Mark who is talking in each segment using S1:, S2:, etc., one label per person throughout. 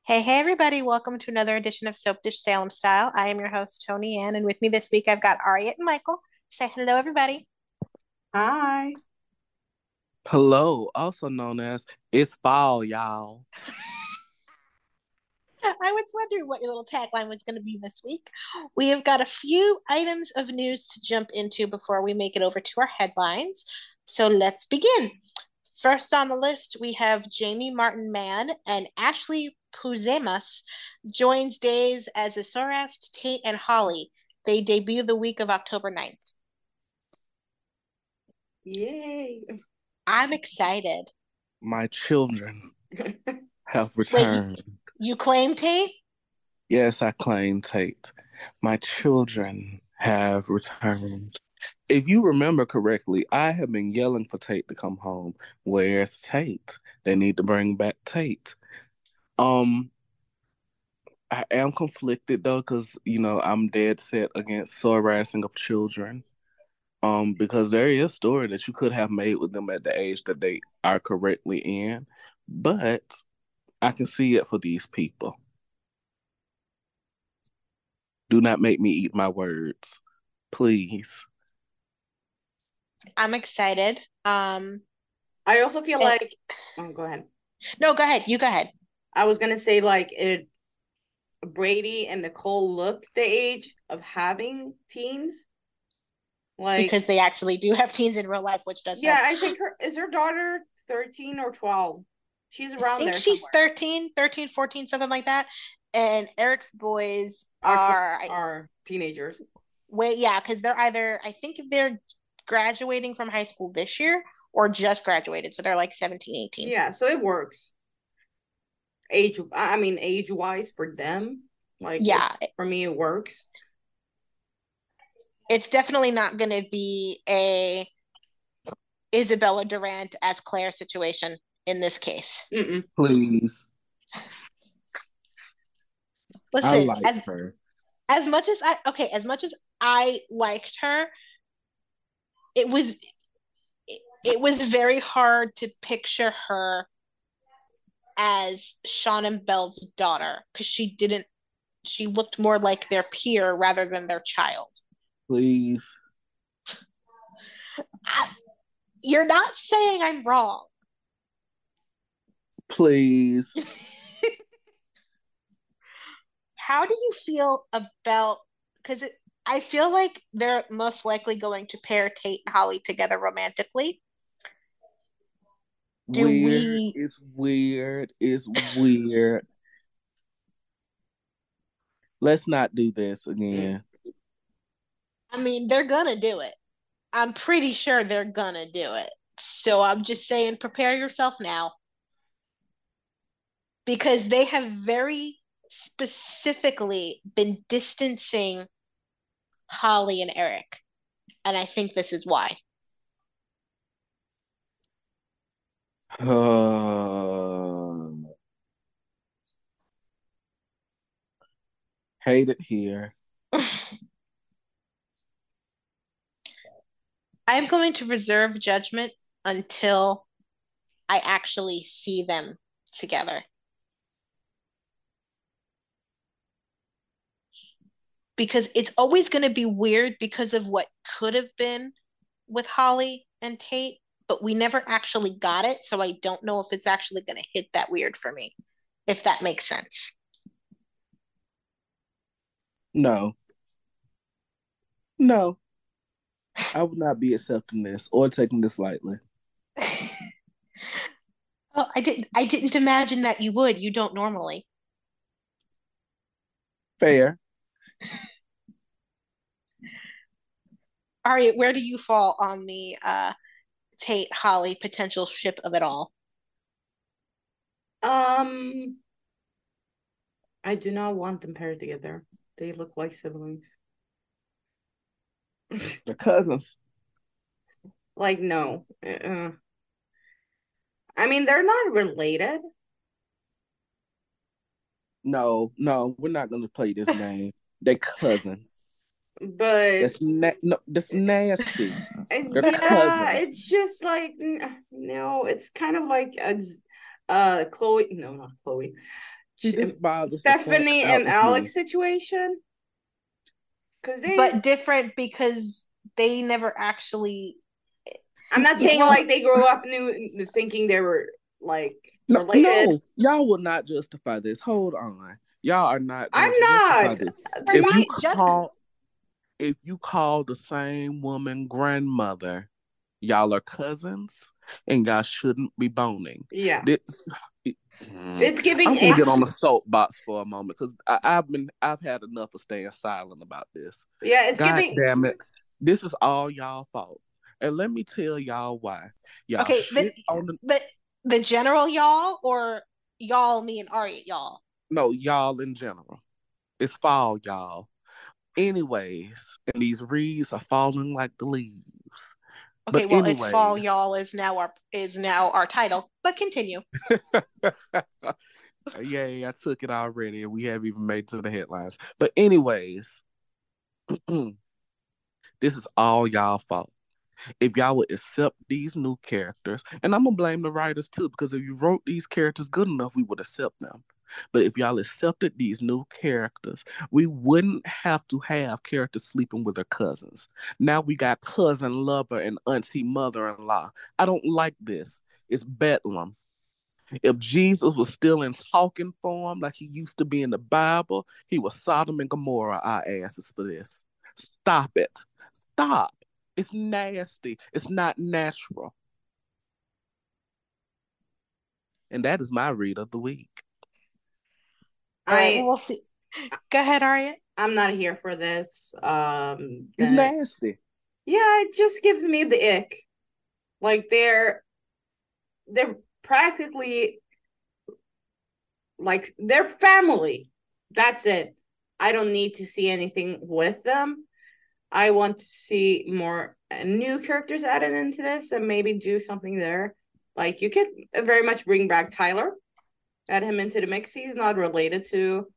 S1: Hey, everybody. Welcome to another edition of Soap Dish Salem Style. I am your host, Tony Ann, and with me this week I've got Aria and Michael. Say hello, everybody.
S2: Hi.
S3: Hello, also known as It's Fall, y'all.
S1: I was wondering what your little tagline was going to be this week. We have got a few items of news to jump into before we make it over to our headlines. So let's begin. First on the list, we have Jamie Martin Mann and Ashley Puzemas joins days as Azorast, Tate, and Holly. They debut the week of October 9th.
S2: Yay.
S1: I'm excited.
S3: My children have
S1: Wait,
S3: returned.
S1: you claim Tate?
S3: Yes, I claim Tate. My children have returned. If you remember correctly, I have been yelling for Tate to come home. Where's Tate? They need to bring back Tate. Um, I am conflicted though, because I'm dead set against soul harassing of children. Because there is a story that you could have made with them at the age that they are correctly in, but I can see it for these people. Do not make me eat my words, please.
S1: I'm excited.
S2: I also feel
S1: And,
S2: like, oh, go ahead.
S1: no, go ahead. You go ahead.
S2: I was gonna say like it Brady and Nicole look the age of having teens. Like,
S1: Because they actually do have teens in real life, which does
S2: yeah,
S1: help.
S2: I think her daughter 13 or 12. She's
S1: I
S2: around
S1: think
S2: there
S1: she's
S2: somewhere.
S1: 13, 14, something like that. And Eric's boys
S2: Our
S1: are
S2: are teenagers.
S1: wait, yeah, because they're either I think they're graduating from high school this year or just graduated. So they're like 17, 18.
S2: Yeah, so it works. Age wise for them, like it
S1: Yeah,
S2: for me it works.
S1: it's definitely not going to be a Isabella Durant as Claire situation in this case.
S2: Mm-mm.
S3: Please. I
S1: Listen,
S3: like her.
S1: as much as as much as I liked her, it was it was very hard to picture her as Sean and Belle's daughter because she looked more like their peer rather than their child.
S3: Please.
S1: I, you're not saying I'm wrong.
S3: Please.
S1: How do you feel about because I feel like they're most likely going to pair Tate and Holly together romantically. Do
S3: Weird
S1: we
S3: is weird is weird. Let's not do this
S2: Mm.
S3: again.
S1: I mean, they're gonna do it. I'm pretty sure they're gonna do it. So I'm just saying, prepare yourself now because they have very specifically been distancing Holly and Eric. And I think this is why.
S3: Hate it here.
S1: I'm going to reserve judgment until I actually see them together. Because it's always going to be weird because of what could have been with Holly and Tate, but we never actually got it. So I don't know if it's actually going to hit that weird for me, if that makes sense.
S3: No, no, I would not be accepting this or taking this lightly.
S1: Well, I didn't imagine that you would. You don't normally.
S3: Fair.
S1: Ari, where do you fall on the Tate Holly potential ship of it all?
S2: Um, I do not want them paired together. They look like siblings.
S3: They're cousins.
S2: Like, no. I mean, they're not related,
S3: No, no, we're not gonna play this game. They're cousins.
S2: but
S3: No, that's nasty. They're
S2: yeah,
S3: cousins.
S2: it's just like no, it's kind of like Chloe. No, not Chloe.
S3: See, this bothers the fuck
S2: Stephanie
S3: out
S2: and
S3: of me.
S2: Alex situation. Because
S1: but different because they never actually.
S2: I'm not saying
S1: Well,
S2: like they grew up new thinking they were like
S3: No,
S2: related.
S3: no, y'all will not justify this. Hold on. Y'all are not
S2: I'm
S3: going to justify
S2: not.
S3: this.
S2: To
S3: If
S2: me,
S3: you
S1: just
S3: if you call the same woman grandmother, y'all are cousins and y'all shouldn't be boning.
S2: yeah,
S3: This
S2: it's giving.
S3: I'm gonna get on the soapbox for a moment because I've had enough of staying silent about this.
S2: Yeah, it's
S3: God
S2: giving.
S3: damn it. This is all y'all fault. And let me tell y'all why. Y'all
S1: okay,
S3: shit on
S1: the general y'all or y'all, me and Arya y'all.
S3: no, y'all in general. It's fall, y'all. Anyways, and these reeds are falling like the leaves. But
S1: Okay, well, it's fall
S3: anyways,
S1: y'all is now our title, but continue.
S3: yay, I took it already, and we haven't even made it to the headlines. But anyways, this is all y'all fault. If y'all would accept these new characters, and I'm gonna blame the writers too, because if you wrote these characters good enough, we would accept them. But if y'all accepted these new characters, we wouldn't have to have characters sleeping with their cousins. Now we got cousin lover and auntie mother-in-law. I don't like this. It's bedlam. If Jesus was still in talking form like he used to be in the Bible, he was Sodom and Gomorrah our asses for this. Stop it. Stop. It's nasty. It's not natural. And that is my read of the week.
S1: All right, well,
S2: I
S1: we'll see. Go ahead, Arya.
S2: I'm not here for this.
S3: It's nasty.
S2: Yeah, it just gives me the ick. Like they're practically like they're family. That's it. I don't need to see anything with them. I want to see more new characters added into this and maybe do something there. Like you could very much bring back Tyler, add him into the mix. He's not related to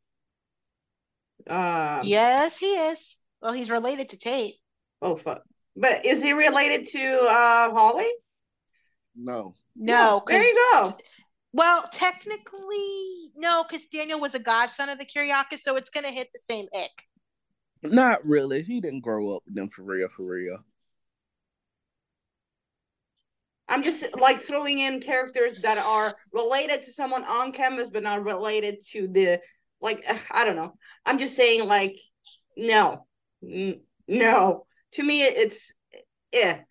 S1: Yes, he is. Well, he's related to Tate.
S2: oh fuck. But is he related to Holly?
S3: No.
S1: No,
S2: There
S1: because
S2: you go.
S1: well, technically, no, because Daniel was a godson of the Kyriakis, so it's gonna hit the same ick.
S3: Not really. He didn't grow up with them for real, for real.
S2: I'm just like throwing in characters that are related to someone on canvas, but not related to the like. I don't know. I'm just saying like no, no. To me, it's yeah.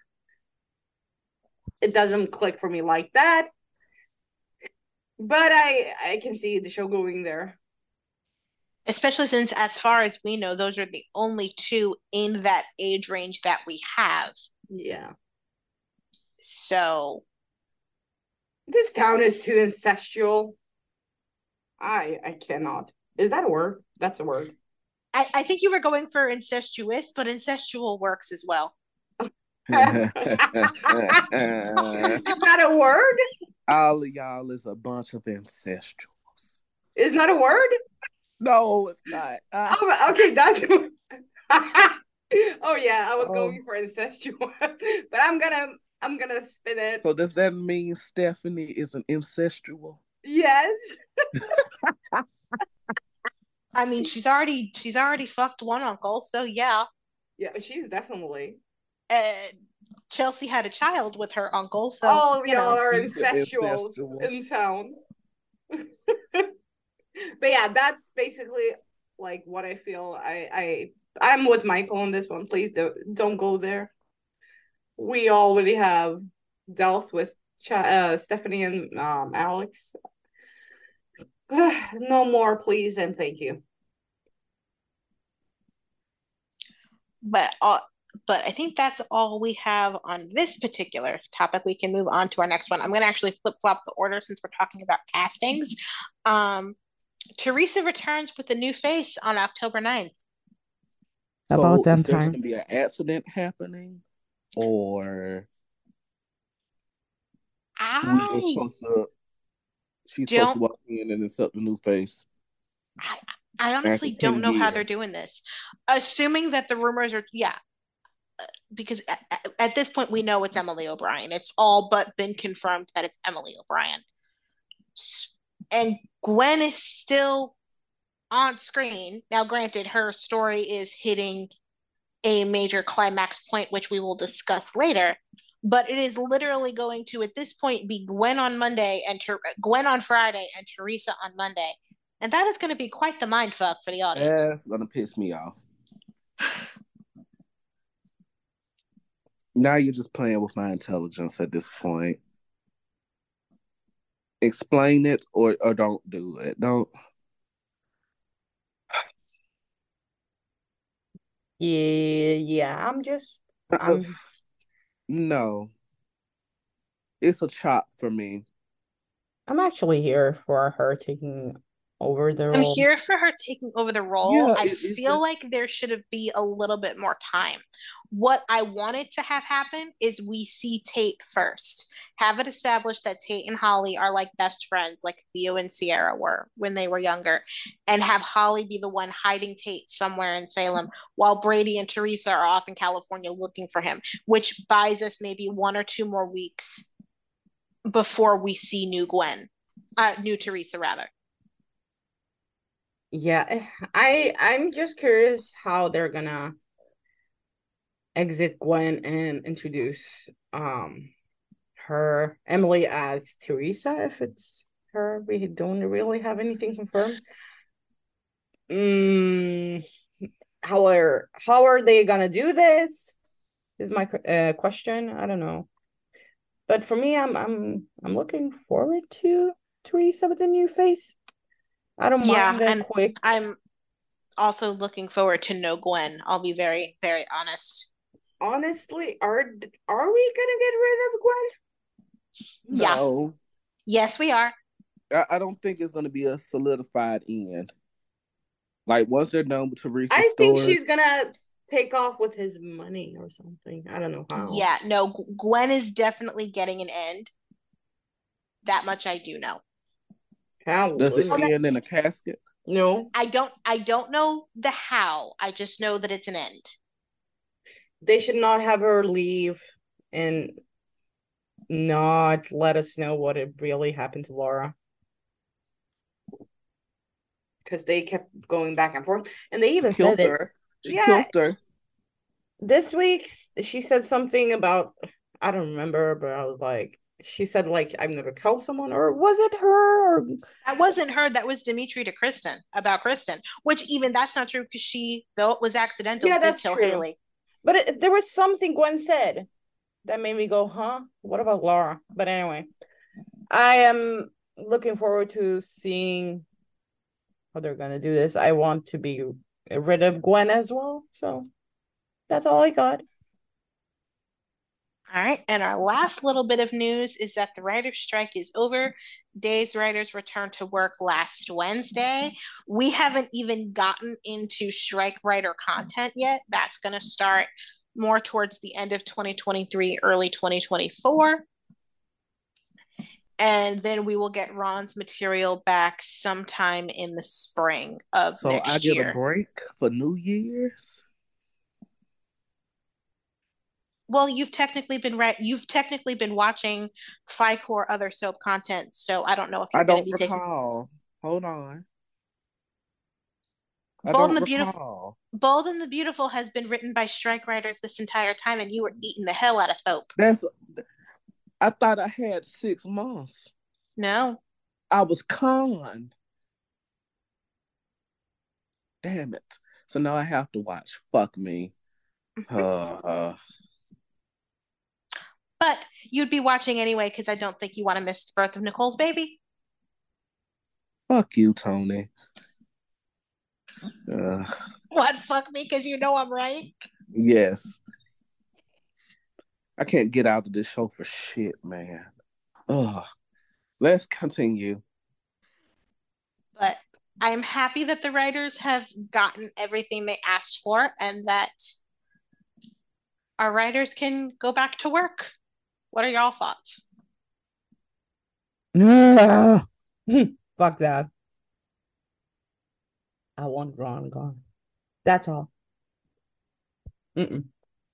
S2: It doesn't click for me like that. But I can see the show going there.
S1: Especially since, as far as we know, those are the only two in that age range that we have.
S2: Yeah.
S1: So,
S2: This town is too incestual. I cannot. Is that a word? That's a word.
S1: I think you were going for incestuous, but incestual works as well.
S2: Is that a word?
S3: All of y'all is a bunch of incestuals.
S2: Is not a word?
S3: No, it's not.
S2: Oh, okay, that's oh yeah, I was
S3: Oh.
S2: going for incestual, but I'm gonna spin it.
S3: So does that mean Stephanie is an incestual?
S2: Yes.
S1: I mean, she's already fucked one uncle, so yeah.
S2: Yeah, she's definitely.
S1: Chelsea had a child with her uncle, so
S2: All of
S1: you
S2: y'all
S1: know.
S2: are
S3: She's an
S2: incestuals
S3: incestual.
S2: in town. But yeah, that's basically like what I feel. I'm with Michael on this one. Please don't go there. We already have dealt with Stephanie and Alex. No more, please, and thank you.
S1: But I think that's all we have on this particular topic. We can move on to our next one. I'm going to actually flip flop the order since we're talking about castings. Teresa returns with a new face on October 9th.
S3: So
S4: About them
S3: is there
S4: time.
S3: going to be an accident happening, or
S1: I
S3: she's supposed to
S1: don't.
S3: walk in and accept the new face
S1: I
S3: after
S1: honestly
S3: 10
S1: don't know how they're
S3: years?
S1: doing this. Assuming that the rumors are, yeah, because at this point we know it's Emily O'Brien. It's all but been confirmed that it's Emily O'Brien. And Gwen is still on screen. Now, granted, her story is hitting a major climax point, which we will discuss later. But it is literally going to, at this point, be Gwen on Monday and Gwen on Friday and Teresa on Monday, and that is going to be quite the mind fuck for the audience.
S3: That's gonna piss me off. Now you're just playing with my intelligence at this point. Explain it or don't do it. Don't.
S2: Yeah. I'm
S3: No, it's a chop for me.
S2: I'm actually here for her taking over the
S1: I'm
S2: role.
S1: here for her taking over the role.
S3: Yeah,
S1: I
S3: it's
S1: feel
S3: just
S1: like there should have be a little bit more time. What I wanted to have happen is we see Tate first. Have it established that Tate and Holly are like best friends, like Theo and Sierra were when they were younger, and have Holly be the one hiding Tate somewhere in Salem while Brady and Teresa are off in California looking for him, which buys us maybe 1 or 2 more weeks before we see new Teresa rather.
S2: Yeah, I'm just curious how they're gonna exit Gwen and introduce her Emily as Teresa if it's her. We don't really have anything confirmed. Mm, how are they gonna do this? Is my question. I don't know. But for me, I'm looking forward to Teresa with a new face. I don't
S1: Yeah,
S2: mind a
S1: and
S2: quick.
S1: I'm also looking forward to no Gwen. I'll be very, very honest.
S2: Honestly, are we gonna get rid of Gwen?
S1: Yeah.
S3: no.
S1: Yes, we are.
S3: I don't think it's gonna be a solidified end. Like once they're done with Teresa's
S2: I think
S3: story,
S2: she's gonna take off with his money or something. I don't know how.
S1: Yeah, no, Gwen is definitely getting an end. That much I do know.
S3: does it
S1: Oh, that
S2: Hallelujah.
S3: end in a casket?
S2: No,
S1: I don't know the how. I just know that it's an end.
S2: they should not have her leave and not let us know what it really happened to Laura because they kept going back and forth, and they
S3: She
S2: even said
S3: killed
S2: it.
S3: her. She
S2: Yeah,
S3: killed her.
S2: this week she said something about I don't remember, but I was like, she said like I'm gonna kill someone, or was it her? Or
S1: That wasn't her. That was Dimitri to Kristen about Kristen, which even that's not true because she, though it was accidental,
S2: yeah,
S1: did
S2: that's
S1: kill
S2: true.
S1: Haley.
S2: But there was something Gwen said that made me go, huh? What about Laura? But anyway, I am looking forward to seeing how they're gonna do this. I want to be rid of Gwen as well. So that's all I got.
S1: All right. And our last little bit of news is that the writer's strike is over. Day's writers returned to work last Wednesday. We haven't even gotten into strike writer content yet. That's going to start more towards the end of 2023, early 2024. And then we will get Ron's material back sometime in the spring of
S3: So I
S1: next
S3: get a
S1: year.
S3: break for New Year's.
S1: Well, you've technically been watching FICOR other soap content, so I don't know if
S3: I
S1: you're going to
S3: don't
S1: be taking
S3: recall. Hold on. I
S1: Bold and
S3: don't
S1: the Beautiful.
S3: recall.
S1: Bold and the Beautiful has been written by strike writers this entire time, and you were eating the hell out of soap.
S3: That's I thought I had 6 months.
S1: No,
S3: I was con. Damn it. So now I have to watch. Fuck me.
S1: but you'd be watching anyway because I don't think you want to miss the birth of Nicole's baby.
S3: Fuck you, Tony. Uh,
S1: What? Fuck me because you know I'm right.
S3: yes. I can't get out of this show for shit, man. Ugh. Let's continue.
S1: But I am happy that the writers have gotten everything they asked for and that our writers can go back to work. What are y'all thoughts?
S2: Fuck that. I want Ron gone. That's all. Mm-mm.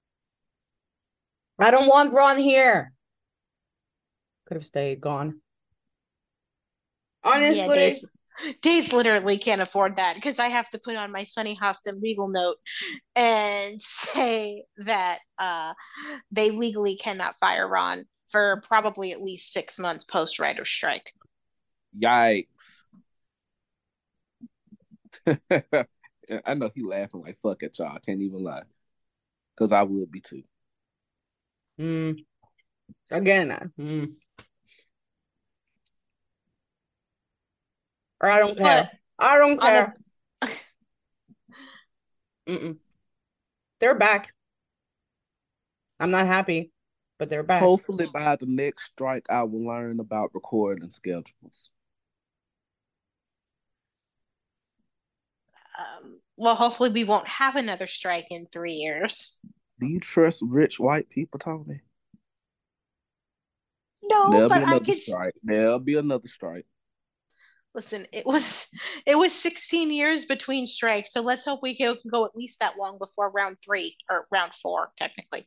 S2: I don't want Ron here. Could have stayed gone.
S1: Yeah,
S2: Honestly,
S1: Days literally can't afford that because I have to put on my Sunny Hostin legal note and say that they legally cannot fire Ron for probably at least 6 months post writer's strike.
S3: Yikes. I know he laughing like fuck at y'all. I can't even lie. Because I would be too.
S2: again, I don't care.
S1: But
S2: I don't
S1: on a
S2: care. Mm-mm. They're back. I'm not happy, but they're back.
S3: Hopefully by the next strike, I will learn about recording schedules.
S1: well, hopefully we won't have another strike in 3 years.
S3: Do you trust rich white people, Tony?
S1: No,
S3: There'll be
S1: but I
S3: another
S1: could
S3: strike. There'll be another strike.
S1: listen. It was 16 years between strikes, so let's hope we can go at least that long before round three or round four, technically.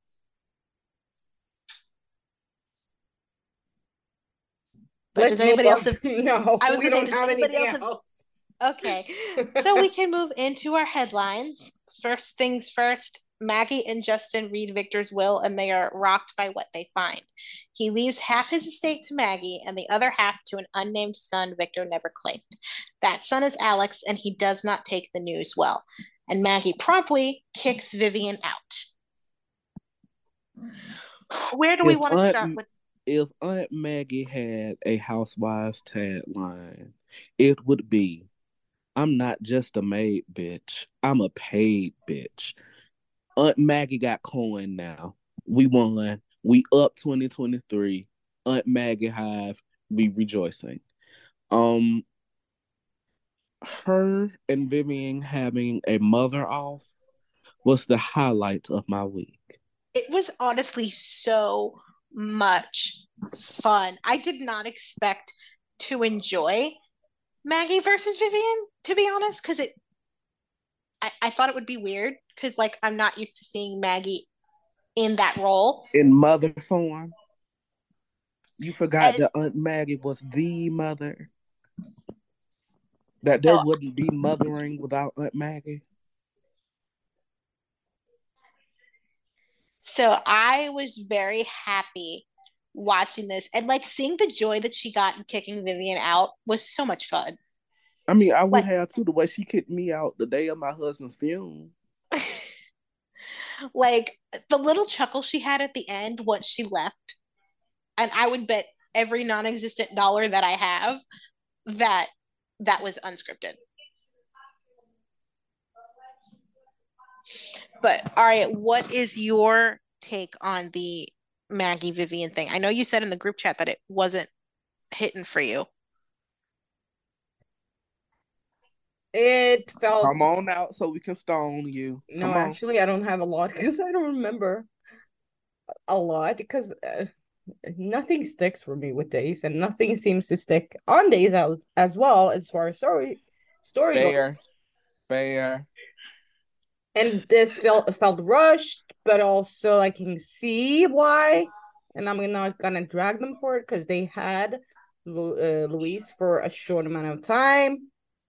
S1: But does
S2: Let's move
S1: anybody
S2: on.
S1: else have?
S2: No,
S1: I was
S2: we
S1: gonna say,
S2: don't
S1: does
S2: have
S1: anybody
S2: anything
S1: else have?
S2: else.
S1: Okay, so we can move into our headlines. First things first, Maggie and Justin read Victor's will and they are rocked by what they find. He leaves half his estate to Maggie and the other half to an unnamed son Victor never claimed. That son is Alex and he does not take the news well. And Maggie promptly kicks Vivian out. Where do we
S3: If
S1: want to
S3: Aunt
S1: start with?
S3: if Aunt Maggie had a housewives tagline, it would be, "I'm not just a maid bitch. I'm a paid bitch." Aunt Maggie got coin now. We won. We up 2023. Aunt Maggie Hive. We rejoicing. Um, her and Vivian having a mother off was the highlight of my week.
S1: It was honestly so much fun. I did not expect to enjoy Maggie versus Vivian, to be honest, because I thought it would be weird because like I'm not used to seeing Maggie in that role.
S3: In mother form, you forgot
S1: And
S3: that Aunt Maggie was the mother. That there
S1: so
S3: wouldn't be mothering without Aunt Maggie.
S1: so I was very happy watching this and like seeing the joy that she got in kicking Vivian out was so much fun.
S3: I mean, I would
S1: Like
S3: have too, the way she kicked me out the day of my husband's funeral.
S1: like the little chuckle she had at the end once she left, and I would bet every non-existent dollar that I have that that was unscripted. But all right, what is your take on the Maggie Vivian thing? I know you said in the group chat that it wasn't hitting for you.
S2: It felt
S3: Come on out so we can stone you.
S2: no,
S3: Come on.
S2: actually, I don't have a lot because I don't remember a lot because nothing sticks for me with days, and nothing seems to stick on days out as well as far as story goes.
S3: Fair, fair.
S2: And this felt rushed, but also I can see why. And I'm not gonna drag them for it because they had Louise for a short amount of time.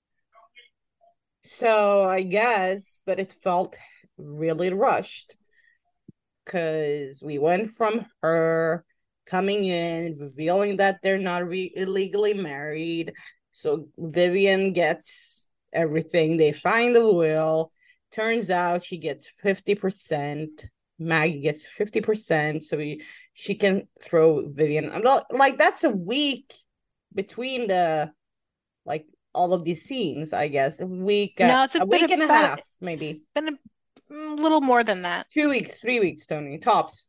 S2: So I guess, but it felt really rushed because we went from her coming in, revealing that they're not illegally married. So Vivian gets everything. They find the will. Turns out she gets 50%. Maggie gets 50%. So she can throw Vivian. I'm not, like, that's a week between the, like, all of these scenes, I guess.
S1: No, it's
S2: A
S1: been
S2: week and a
S1: about
S2: half, maybe.
S1: been a little more than that.
S2: 2 weeks, 3 weeks, Tony, tops.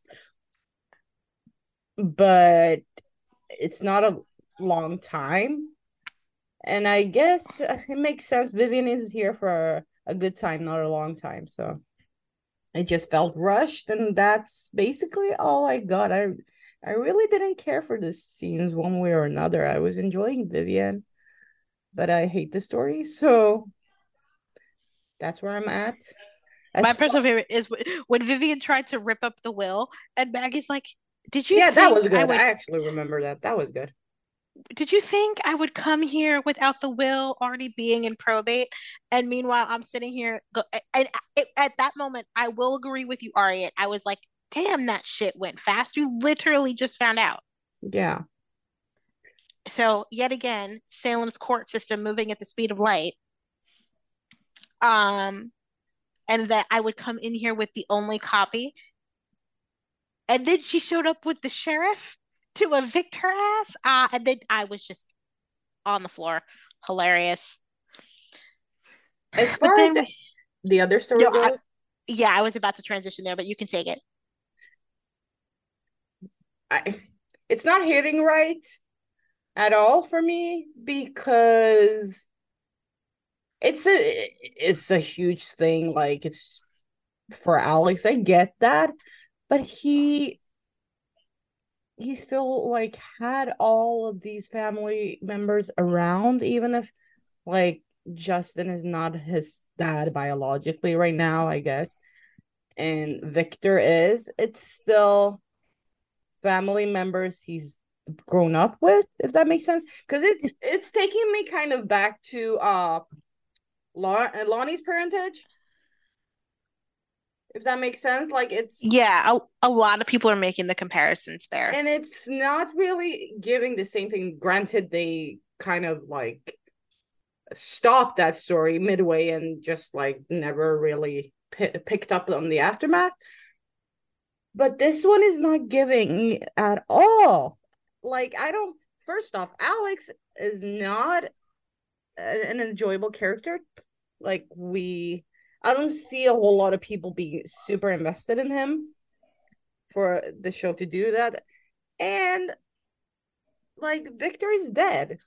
S2: But it's not a long time. And I guess it makes sense. Vivian is here for a good time, not a long time. So it just felt rushed, and that's basically all I got. I really didn't care for the scenes one way or another. I was enjoying Vivian, but I hate the story. So that's where I'm at.
S1: My
S2: As
S1: personal favorite is when Vivian tried to rip up the will, and Maggie's like, "Did you
S2: Yeah, that
S1: think
S2: was
S1: I
S2: good.
S1: would?"
S2: I actually remember that. That was good.
S1: Did you think I would come here without the will already being in probate? And meanwhile, I'm sitting here, and at that moment, I will agree with you, Ariette. I was like, damn, that shit went fast. You literally just found out.
S2: Yeah.
S1: So, yet again, Salem's court system moving at the speed of light. Um, and that I would come in here with the only copy. And then she showed up with the sheriff to evict her ass. And then I was just on the floor. Hilarious.
S2: As
S1: But
S2: far as
S1: then
S2: the other story
S1: no,
S2: goes,
S1: yeah, I was about to transition there, but you can take it.
S2: I, it's not hitting right at all for me because it's a huge thing. Like it's for Alex, I get that, but he still like had all of these family members around, even if like Justin is not his dad biologically right now, I guess, and Victor is. It's still family members he's grown up with, if that makes sense. Because it's taking me kind of back to Lonnie's parentage, if that makes sense. Like it's
S1: Yeah, a lot of people are making the comparisons there.
S2: and it's not really giving the same thing. Granted, they kind of like stopped that story midway and just like never really picked up on the aftermath. But this one is not giving at all. Like I don't. First off, Alex is not an enjoyable character. Like I don't see a whole lot of people being super invested in him for the show to do that. And like Victor is dead.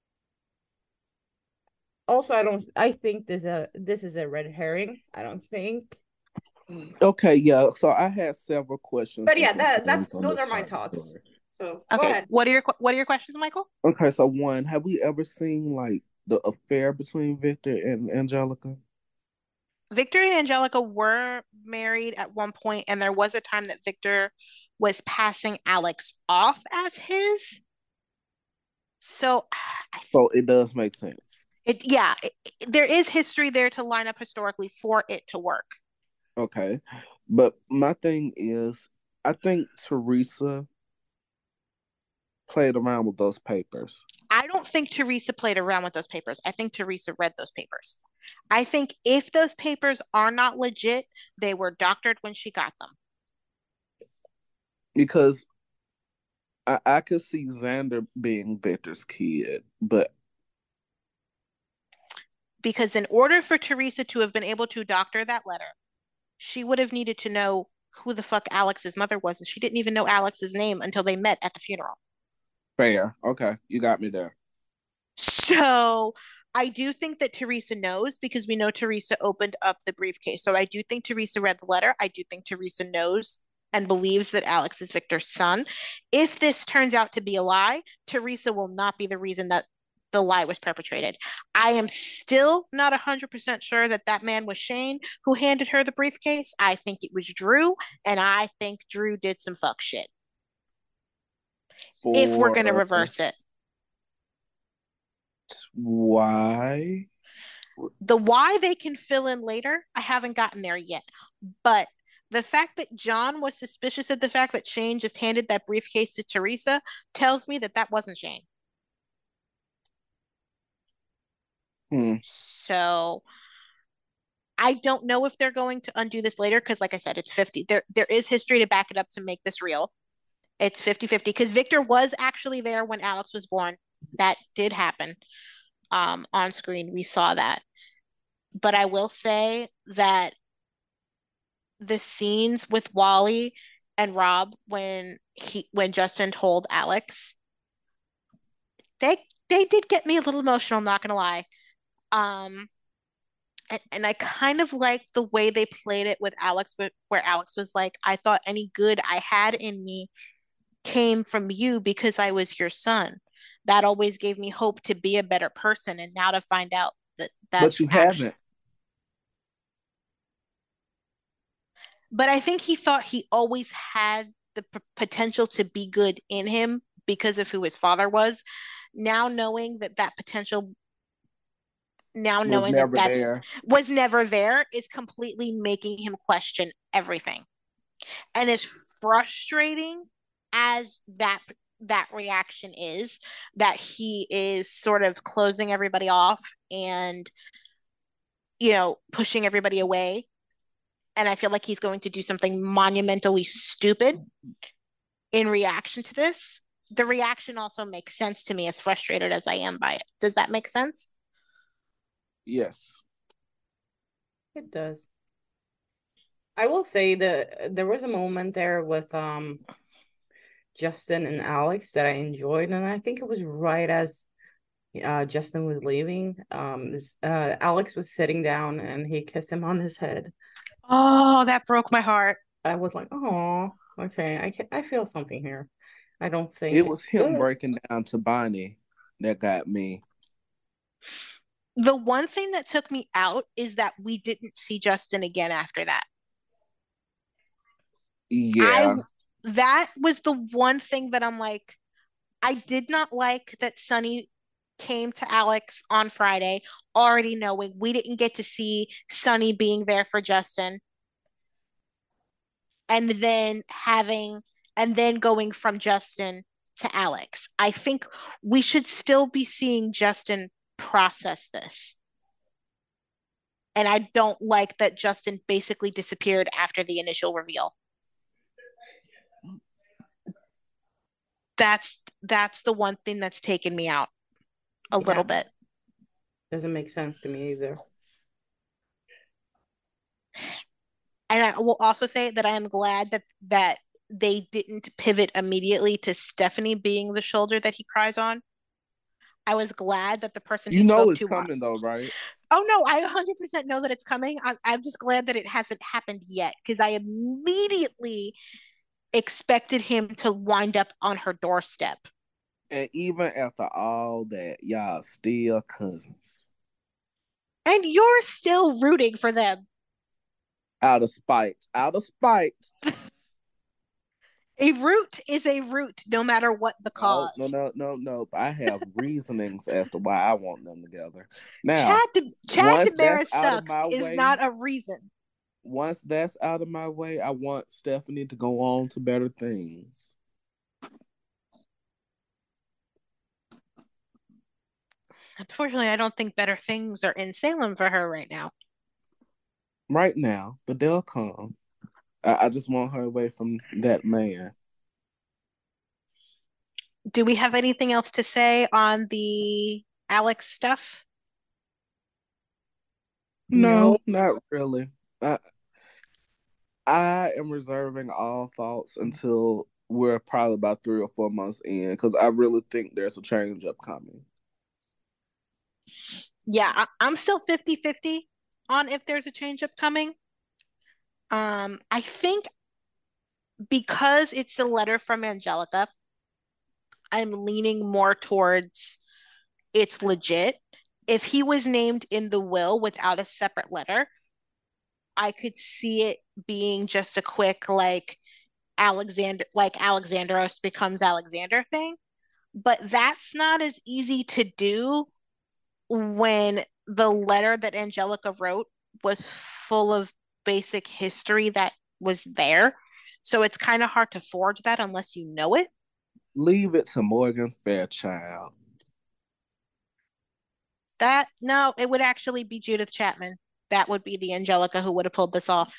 S2: Also, I think this is a red herring. I don't think.
S3: Okay, yeah. So I had several questions
S2: But
S3: and
S2: yeah,
S3: concerns
S2: that's
S3: on
S2: those
S3: this
S2: are my
S3: part of the
S2: thoughts.
S3: story.
S2: So go
S1: Okay,
S2: ahead.
S1: what are your questions, Michael?
S3: Okay, so one, have we ever seen like the affair between Victor and Angelica?
S1: Victor and Angelica were married at one point, and there was a time that Victor was passing Alex off as his. So,
S3: So it does make sense.
S1: yeah, there is history there to line up historically for it to work.
S3: Okay. But my thing is, I think Teresa played around with those papers.
S1: I don't think Teresa played around with those papers. I think Teresa read those papers. I think if those papers are not legit, they were doctored when she got them.
S3: Because I could see Xander being Victor's kid, but
S1: Because in order for Teresa to have been able to doctor that letter, she would have needed to know who the fuck Alex's mother was, and she didn't even know Alex's name until they met at the funeral.
S3: fair. Okay, you got me there.
S1: So I do think that Teresa knows because we know Teresa opened up the briefcase. So I do think Teresa read the letter. I do think Teresa knows and believes that Alex is Victor's son. If this turns out to be a lie, Teresa will not be the reason that the lie was perpetrated. I am still not 100% sure that that man was Shane who handed her the briefcase. I think it was Drew, and I think Drew did some fuck shit. If we're
S3: For
S1: going to reverse it.
S3: why?
S1: The why they can fill in later, I haven't gotten there yet. But the fact that John was suspicious of the fact that Shane just handed that briefcase to Teresa tells me that that wasn't Shane.
S3: Hmm.
S1: So I don't know if they're going to undo this later because, like I said, it's 50. There is history to back it up to make this real. It's 50-50 because Victor was actually there when Alex was born. That did happen on screen. We saw that. But I will say that the scenes with Wally and Rob when Justin told Alex, they they did get me a little emotional, not gonna lie. Um and I kind of like the way they played it with Alex, where Alex was like, I thought any good I had in me came from you because I was your son. That always gave me hope to be a better person. And now to find out that
S3: But
S1: that's
S3: you
S1: actually,
S3: haven't.
S1: but I think he thought he always had the potential to be good in him because of who his father was. now knowing that potential, now
S3: Was
S1: knowing that
S3: never
S1: that's
S3: there.
S1: was never there, is completely making him question everything. And as frustrating as that reaction is, that he is sort of closing everybody off and pushing everybody away, and I feel like he's going to do something monumentally stupid in reaction to this. The reaction also makes sense to me, as frustrated as I am by it. Does that make sense?
S3: Yes.
S2: It does. I will say that there was a moment there with Justin and Alex that I enjoyed, and I think it was right as Justin was leaving. Alex was sitting down and he kissed him on his head.
S1: Oh, that broke my heart.
S2: I was like, oh, okay, I feel something here. I don't think
S3: It was
S2: it's
S3: him
S2: good.
S3: breaking down to Bonnie that got me.
S1: The one thing that took me out is that we didn't see Justin again after that. I
S3: Yeah.
S1: That was the one thing that I'm like, I did not like that Sonny came to Alex on Friday already knowing we didn't get to see Sonny being there for Justin, and then going from Justin to Alex. I think we should still be seeing Justin process this. And I don't like that Justin basically disappeared after the initial reveal. That's the one thing that's taken me out a
S2: Yeah,
S1: little bit.
S2: doesn't make sense to me either.
S1: And I will also say that I am glad that they didn't pivot immediately to Stephanie being the shoulder that he cries on. I was glad that the person
S3: You
S1: he
S3: know
S1: spoke
S3: it's
S1: to.
S3: coming though, right?
S1: Oh no, I 100% know that it's coming. I'm just glad that it hasn't happened yet, because I immediately expected him to wind up on her doorstep.
S3: And even after all that, y'all still cousins.
S1: And you're still rooting for them.
S3: Out of spite. Out of spite.
S1: A root is a root, no matter what the
S3: Oh, no,
S1: cause.
S3: no, no, no. I have reasonings as to why I want them together. Now,
S1: Chad
S3: once that's
S1: Damaris
S3: out of
S1: sucks
S3: my
S1: is
S3: way,
S1: not a reason.
S3: I want Stephanie to go on to better things.
S1: Unfortunately, I don't think better things are in Salem for her right now.
S3: Right now, but they'll come. I just want her away from that man.
S1: Do we have anything else to say on the Alex stuff?
S2: No.
S3: No, not really. I, I am reserving all thoughts until we're probably about 3 or 4 months in because I really think there's a change upcoming.
S1: Yeah, I'm still 50-50 on if there's a change upcoming. I think because it's a letter from Angelica, I'm leaning more towards it's legit. If he was named in the will without a separate letter, I could see it being just a quick Alexandros becomes Alexander thing. But that's not as easy to do when the letter that Angelica wrote was full of basic history that was there. So it's kind of hard to forge that unless you know it.
S3: Leave it to Morgan Fairchild.
S1: That No, it would actually be Judith Chapman. That would be the Angelica who would have pulled this off.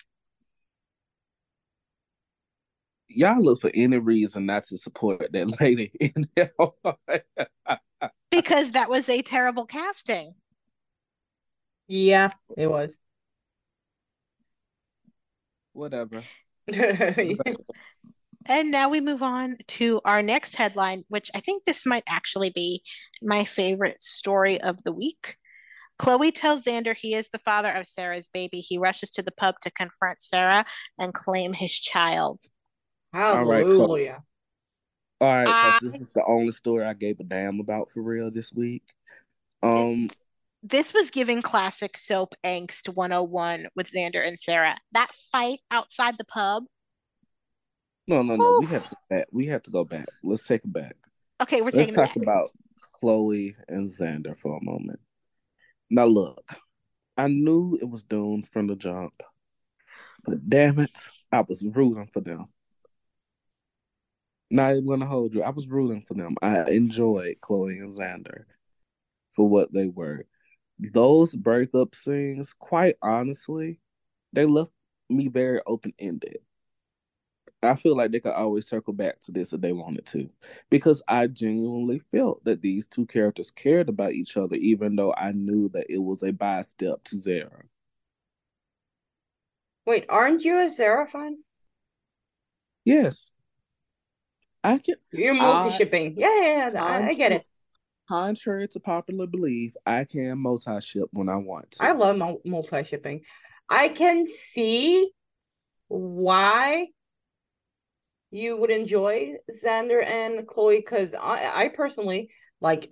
S3: Y'all look for any reason not to support that lady in
S1: Because that was a terrible casting.
S2: Yeah, it was.
S3: Whatever.
S1: And now we move on to our next headline, which I think this might actually be my favorite story of the week. Chloe tells Xander he is the father of Sarah's baby. He rushes to the pub to confront Sarah and claim his child.
S3: All right, folks.
S2: Hallelujah.
S3: All right,
S1: Uh,
S3: folks. This is the only story I gave a damn about for real this week. Um,
S1: this was giving classic soap angst 101 with Xander and Sarah. That fight outside the pub.
S3: no, no, no.
S1: Whew.
S3: We have to go back. We have to go back. Let's take it back.
S1: Okay, we're
S3: Let's
S1: taking it
S3: talk
S1: back.
S3: about Chloe and Xander for a moment. Now look, I knew it was doomed from the jump, but damn it, I was rooting for them. Not even gonna hold you. I was rooting for them. I enjoyed Chloe and Xander for what they were. Those breakup scenes, quite honestly, they left me very open ended. I feel like they could always circle back to this if they wanted to, because I genuinely felt that these two characters cared about each other, even though I knew that it was a bystep to Zara.
S2: Wait, aren't you a Sarah fan?
S3: Yes, I can.
S2: You're
S3: I
S2: multi-shipping. Yeah, I get
S3: contrary,
S2: it.
S3: contrary to popular belief, I can multi-ship when I want
S2: I
S3: to.
S2: love multi-shipping. I can see why you would enjoy Xander and Chloe because I personally like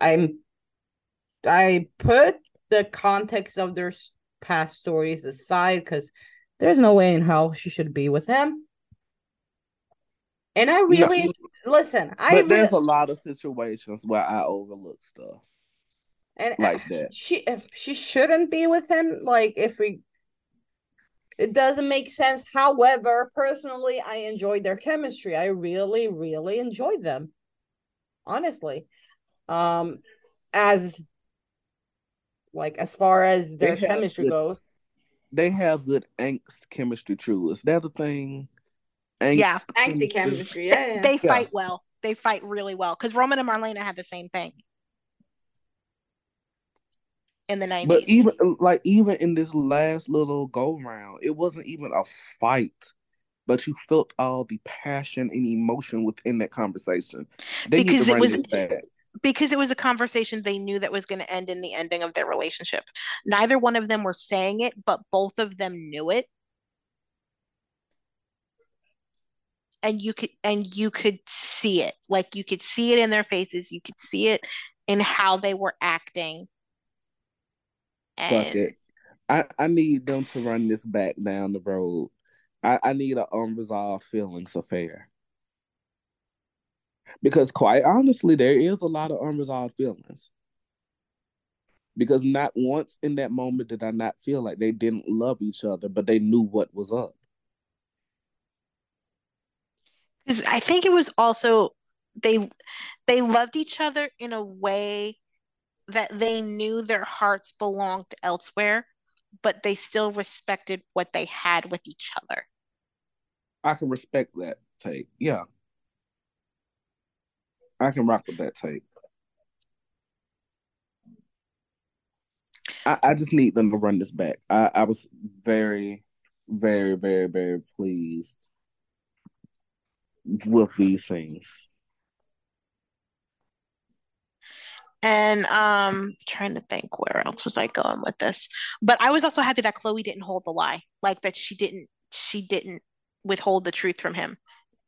S2: I put the context of their past stories aside because there's no way in hell she should be with him. And I
S3: No,
S2: really listen.
S3: but there's a lot of situations where I overlook stuff
S2: and
S3: like that.
S2: she shouldn't be with him. Like if we, it doesn't make sense. However, personally, I enjoyed their chemistry. I really, really enjoyed them. Honestly, um, as as far as
S3: They
S2: their
S3: have
S2: chemistry
S3: good.
S2: goes,
S3: They have good angst chemistry. True, is that a thing?
S1: Yeah,
S3: Angst
S2: angsty
S3: chemistry.
S2: chemistry. Yeah, yeah.
S1: they
S3: Yeah,
S1: fight well. They fight really well because Roman and Marlena had the same thing in the
S3: but
S1: 90s.
S3: even in this last little go round, it wasn't even a fight, but you felt all the passion and emotion within that conversation. They need to
S1: because it
S3: run
S1: was
S3: this back.
S1: because it was a conversation they knew that was going to end in the ending of their relationship. Neither one of them were saying it, but both of them knew it, and you could see it. Like you could see it in their faces, you could see it in how they were acting.
S3: Fuck
S1: And
S3: it. I need them to run this back down the road. I need an unresolved feelings affair. Because quite honestly, there is a lot of unresolved feelings. Because not once in that moment did I not feel like they didn't love each other, but they knew what was up.
S1: because I think it was also they they loved each other in a way that they knew their hearts belonged elsewhere, but they still respected what they had with each other.
S3: I can respect that take. Yeah, I can rock with that take. I just need them to run this back. I was very, very, very, very pleased with these things.
S1: And trying to think where else was I going with this. But I was also happy that Chloe didn't hold the lie. Like that she didn't withhold the truth from him.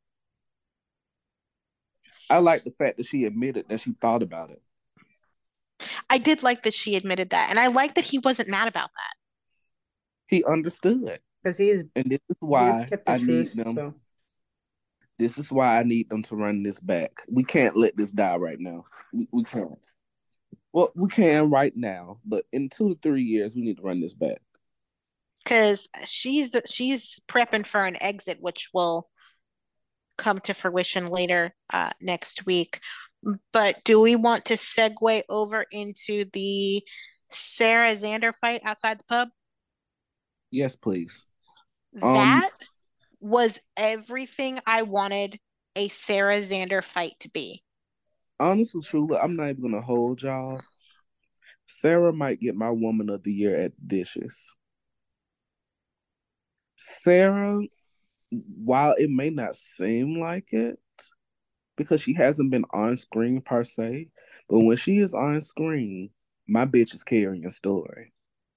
S3: I like the fact that she admitted that she thought about it.
S1: I did like that she admitted that. And I like that he wasn't mad about that.
S3: He understood.
S2: because
S3: And this is
S2: he's
S3: why
S2: kept the
S3: I need
S2: truth.
S3: them.
S2: So
S3: This is why I need them to run this back. We can't let this die right now. We can't. Well, we can right now, but in 2 to 3 years, we need to run this back.
S1: Because she's prepping for an exit, which will come to fruition later next week. But do we want to segue over into the Sarah Xander fight outside the pub?
S3: Yes, please. Um,
S1: That was everything I wanted a Sarah Xander fight to be.
S3: honestly, truly, I'm not even gonna hold y'all. Sarah might get my woman of the year at dishes. Sarah, while it may not seem like it, because she hasn't been on screen per se, but when she is on screen, my bitch is carrying a story.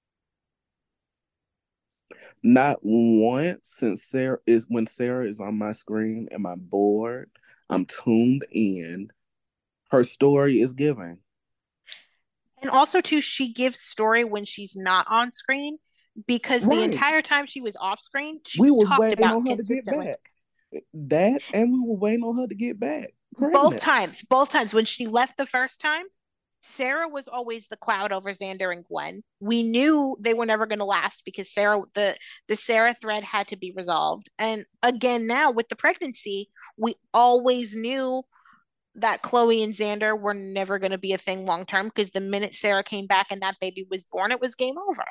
S3: Not once since Sarah is when Sarah is on my screen and my board, I'm tuned in. Her story is giving.
S1: And also too, she gives story when she's not on screen because the
S3: Right.
S1: entire time she was off screen, she
S3: We
S1: was
S3: was
S1: talked
S3: waiting
S1: about
S3: on her to get
S1: consistently.
S3: back. That and we were waiting on her to get back.
S1: Both
S3: Pregnant.
S1: times, both times when she left the first time, Sarah was always the cloud over Xander and Gwen. We knew they were never going to last because the Sarah thread had to be resolved. And again, now with the pregnancy, we always knew that Chloe and Xander were never going to be a thing long term because the minute Sarah came back and that baby was born, it was game over.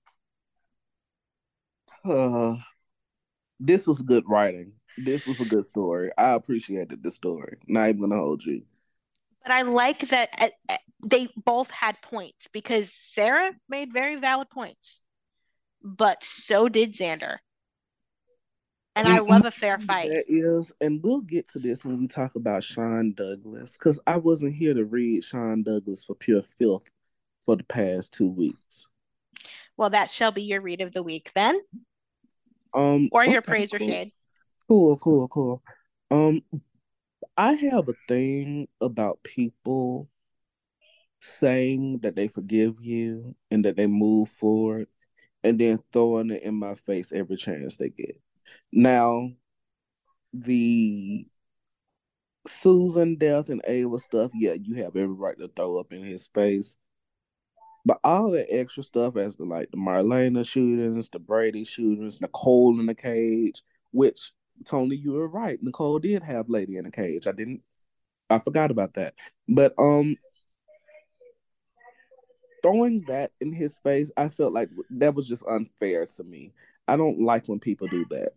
S3: Uh, this was good writing. This was a good story. I appreciated the story. Not even gonna hold you.
S1: But I like that they both had points because Sarah made very valid points, but so did Xander. And I love a fair fight.
S3: That is, and we'll get to this when we talk about Sean Douglas, because I wasn't here to read Sean Douglas for pure filth for the past 2 weeks.
S1: Well, that shall be your read of the week then. Or your praise or shade.
S3: Cool. I have a thing about people saying that they forgive you and that they move forward and then throwing it in my face every chance they get. Now, the Susan death and Ava stuff, yeah, you have every right to throw up in his face. But all the extra stuff as the Marlena shootings, the Brady shootings, Nicole in the cage, which Tony, you were right. Nicole did have Lady in the cage. I forgot about that. But throwing that in his face, I felt like that was just unfair to me. I don't like when people do that.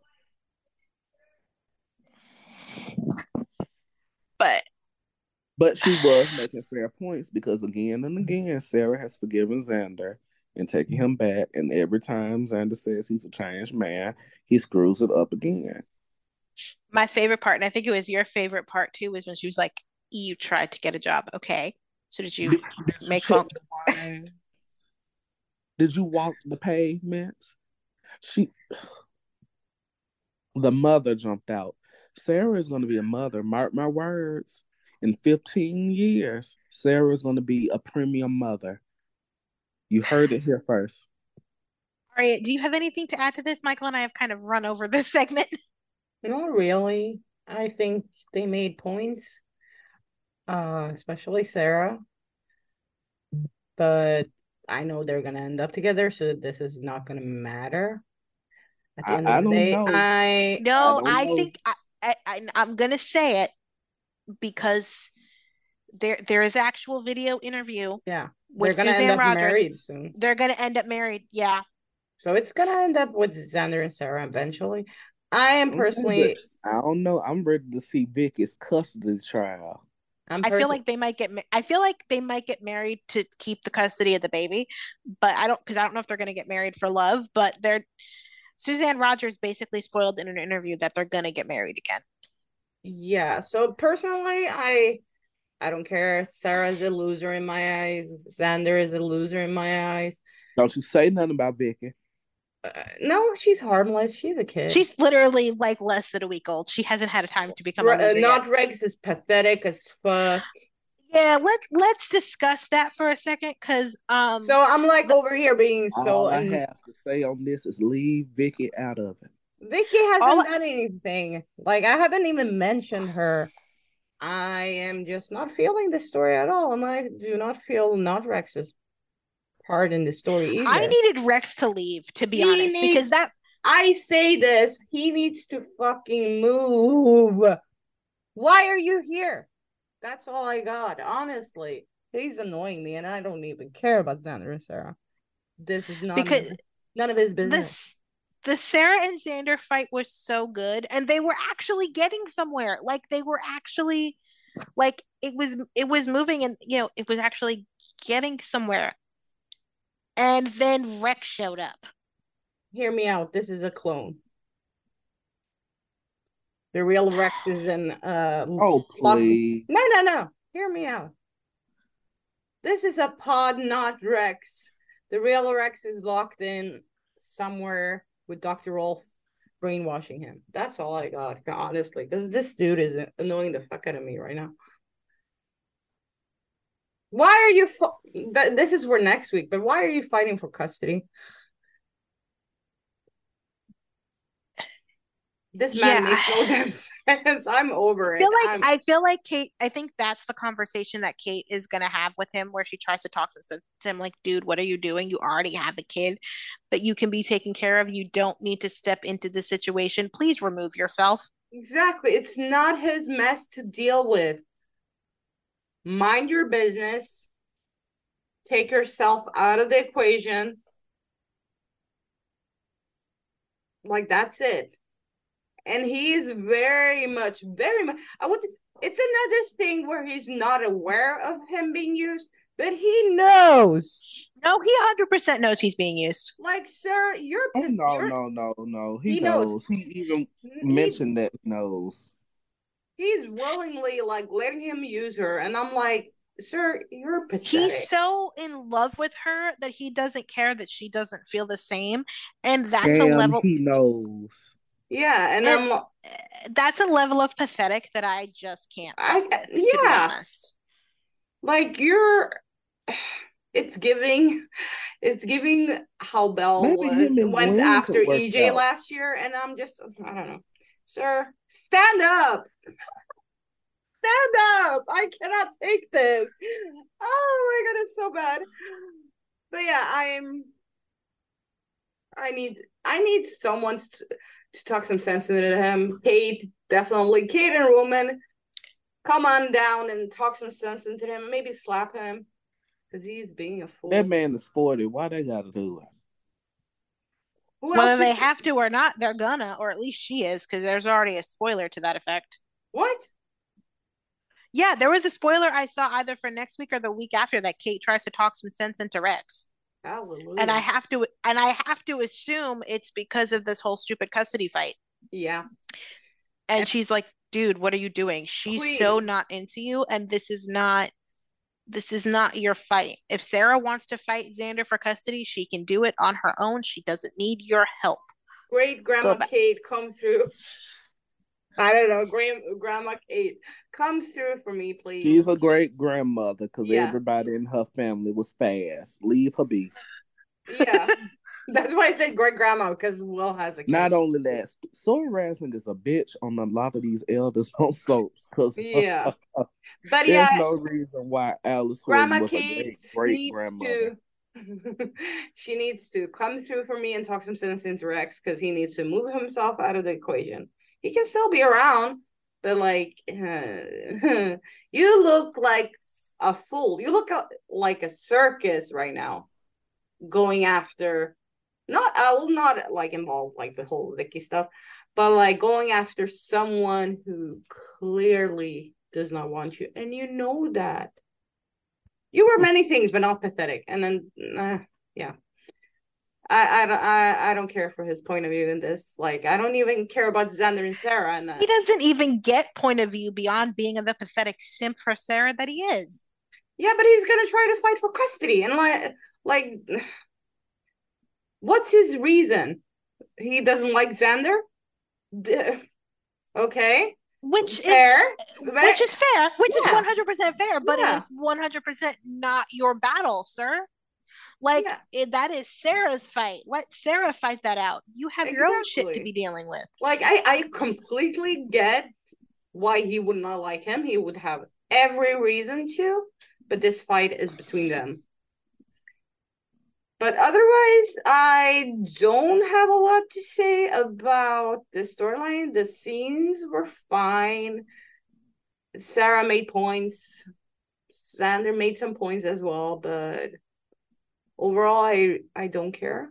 S3: But she was making fair points because again and again, Sarah has forgiven Xander and taken him back. And every time Xander says he's a changed man, he screws it up again.
S1: My favorite part, and I think it was your favorite part too, was when she was like, "You tried to get a job, okay? So did you make phone?
S3: Did you walk the pavements?" The mother jumped out. Sarah is going to be a mother. Mark my words. In 15 years, Sarah is going to be a premium mother. You heard it here first.
S1: All right. Do you have anything to add to this? Michael and I have kind of run over this segment.
S2: Not really. I think they made points, especially Sarah. But I know they're going to end up together, so this is not going to matter. At the end of the day,
S1: I think I'm going to say it because there is actual video interview.
S2: Yeah.
S1: With
S2: they're going to end up
S1: Rogers.
S2: Married soon.
S1: They're going to end up married. Yeah.
S2: So it's going to end up with Xander and Sarah eventually. I am personally...
S3: I don't know. I'm ready to see Vicky's custody trial.
S1: I feel like they might get married to keep the custody of the baby, but I don't know if they're going to get married for love, but Suzanne Rogers basically spoiled in an interview that they're going to get married again.
S2: Yeah. So personally, I don't care. Sarah's a loser in my eyes. Xander is a loser in my eyes.
S3: Don't you say nothing about Vicky.
S2: No, she's harmless. She's a kid.
S1: She's literally like less than a week old. She hasn't had a time to become a loser
S2: Not
S1: yet.
S2: Rex is pathetic as fuck.
S1: Yeah, let's discuss that for a second, because
S2: so I'm like over here being so.
S3: All I have to say on this is leave Vicky out of it.
S2: Vicky hasn't done anything. Like, I haven't even mentioned her. I am just not feeling this story at all, and I do not feel not Rex's part in the story either.
S1: I needed Rex to leave, to be honest, because that
S2: I say this, he needs to fucking move. Why are you here? That's all I got. Honestly, he's annoying me, and I don't even care about Xander and Sarah. This is not because none of his business.
S1: The Sarah and Xander fight was so good, and they were actually getting somewhere. Like, they were actually, like, it was moving, and it was actually getting somewhere. And then Rex showed up.
S2: Hear me out. This is a clone. The real Rex is in
S3: oh, please.
S2: No. Hear me out. This is a pod, not Rex. The real Rex is locked in somewhere with Dr. Rolf brainwashing him. That's all I got, honestly. Because this dude is annoying the fuck out of me right now. Why are you... this is for next week, but why are you fighting for custody? This man
S1: Yeah.
S2: makes no damn sense. I'm over it.
S1: I feel like Kate, I think that's the conversation that Kate is gonna have with him where she tries to talk to him like, dude, what are you doing? You already have a kid that you can be taken care of. You don't need to step into the situation. Please remove yourself.
S2: Exactly. It's not his mess to deal with. Mind your business. Take yourself out of the equation. Like that's it. And he is very much. It's another thing where he's not aware of him being used, but he knows.
S1: No, he 100% knows he's being used.
S2: Like, sir,
S3: Oh no,
S2: you're.
S3: no, no, no. He
S2: He knows.
S3: knows. He even
S2: He
S3: mentioned that he knows.
S2: he's willingly like letting him use her, and I'm like, sir, you're
S1: He's
S2: pathetic.
S1: so in love with her that he doesn't care that she doesn't feel the same. And
S3: Damn, he knows.
S2: Yeah, and
S1: and that's a level of pathetic that I just can't fuck with, to be
S2: yeah,
S1: honest.
S2: like it's giving how Belle
S3: Maybe him and
S2: went
S3: Gwen
S2: after
S3: could work
S2: EJ
S3: out.
S2: last year, and I'm just, I don't know, sir, stand up, stand up. I cannot take this. Oh my god, it's so bad. But yeah, I need someone to talk some sense into him. Kate, definitely. Kate and Roman, come on down and talk some sense into him. Maybe slap him because he's being a fool.
S3: That man is 40. Why they gotta do it?
S1: Whether they have to or not, they're gonna, or at least she is, because there's already a spoiler to that effect.
S2: What?
S1: Yeah, there was a spoiler I saw either for next week or the week after that Kate tries to talk some sense into Rex.
S2: Hallelujah.
S1: And I have to assume it's because of this whole stupid custody fight.
S2: Yeah.
S1: And she's like, dude, what are you doing? She's so not into you, and this is not your fight. If Sarah wants to fight Xander for custody, she can do it on her own. She doesn't need your help.
S2: Great Grandma Kate, come through. I don't know, Grandma Kate, come through for me, please.
S3: She's a great grandmother because everybody in her family was fast. Leave her be.
S2: Yeah. That's why I said great grandma, because Will has a kid.
S3: Not only that, Sora Ransom is a bitch on a lot of these elders on soaps. Because
S2: but
S3: there's no reason why Alice
S2: Grandma
S3: was
S2: Kate
S3: a great grandmother.
S2: She needs to come through for me and talk some sense into Rex, because he needs to move himself out of the equation. He can still be around, but like, you look like a fool. You look like a circus right now, going after. I will not like involve like the whole Vicky stuff, but like going after someone who clearly does not want you, and you know that. You were many things, but not pathetic. And then, yeah. I don't care for his point of view in this. Like, I don't even care about Xander and Sarah. And
S1: he doesn't even get point of view beyond being the pathetic simp for Sarah that he is.
S2: Yeah, but he's gonna try to fight for custody, and like, what's his reason? He doesn't like Xander. Okay.
S1: Which is fair, which is 100% fair, but it is 100% not your battle, sir. Like, that is Sarah's fight. Let Sarah fight that out. You have your own shit to be dealing with.
S2: Like, I completely get why he would not like him. He would have every reason to, but this fight is between them. But otherwise, I don't have a lot to say about the storyline. The scenes were fine. Sarah made points. Xander made some points as well, but overall, I don't care.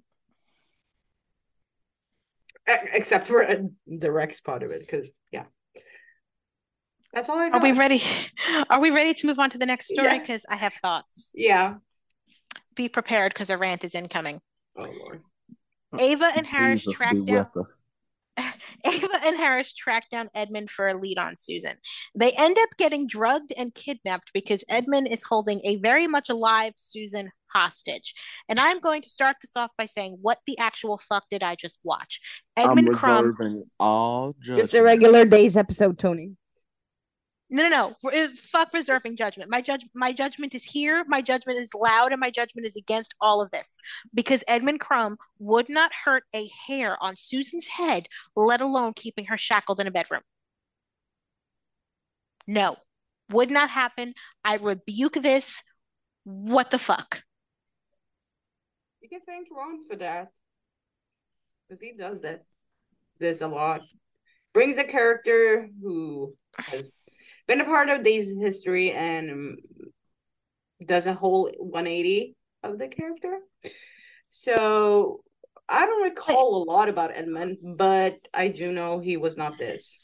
S2: Except for the Rex part of it, because, yeah. That's all I got.
S1: Are we ready to move on to the next story? Because I have thoughts.
S2: Yeah.
S1: Be prepared, because a rant is incoming.
S2: Oh, Lord.
S1: Ava and Harris tracked down Edmund for a lead on Susan. They end up getting drugged and kidnapped because Edmund is holding a very much alive Susan hostage. And I'm going to start this off by saying, what the actual fuck did I just watch?
S3: Edmund Crumb. All
S4: just a regular Days episode, Tony.
S1: No. Fuck reserving judgment. My judgment is here. My judgment is loud, and my judgment is against all of this because Edmund Crumb would not hurt a hair on Susan's head, let alone keeping her shackled in a bedroom. No, would not happen. I rebuke this. What the fuck?
S2: You can thank Ron for that because he does that. This a lot. Brings a character who has been a part of Daisy's history and does a whole 180 of the character. So I don't recall a lot about Edmund, but I do know he was not this.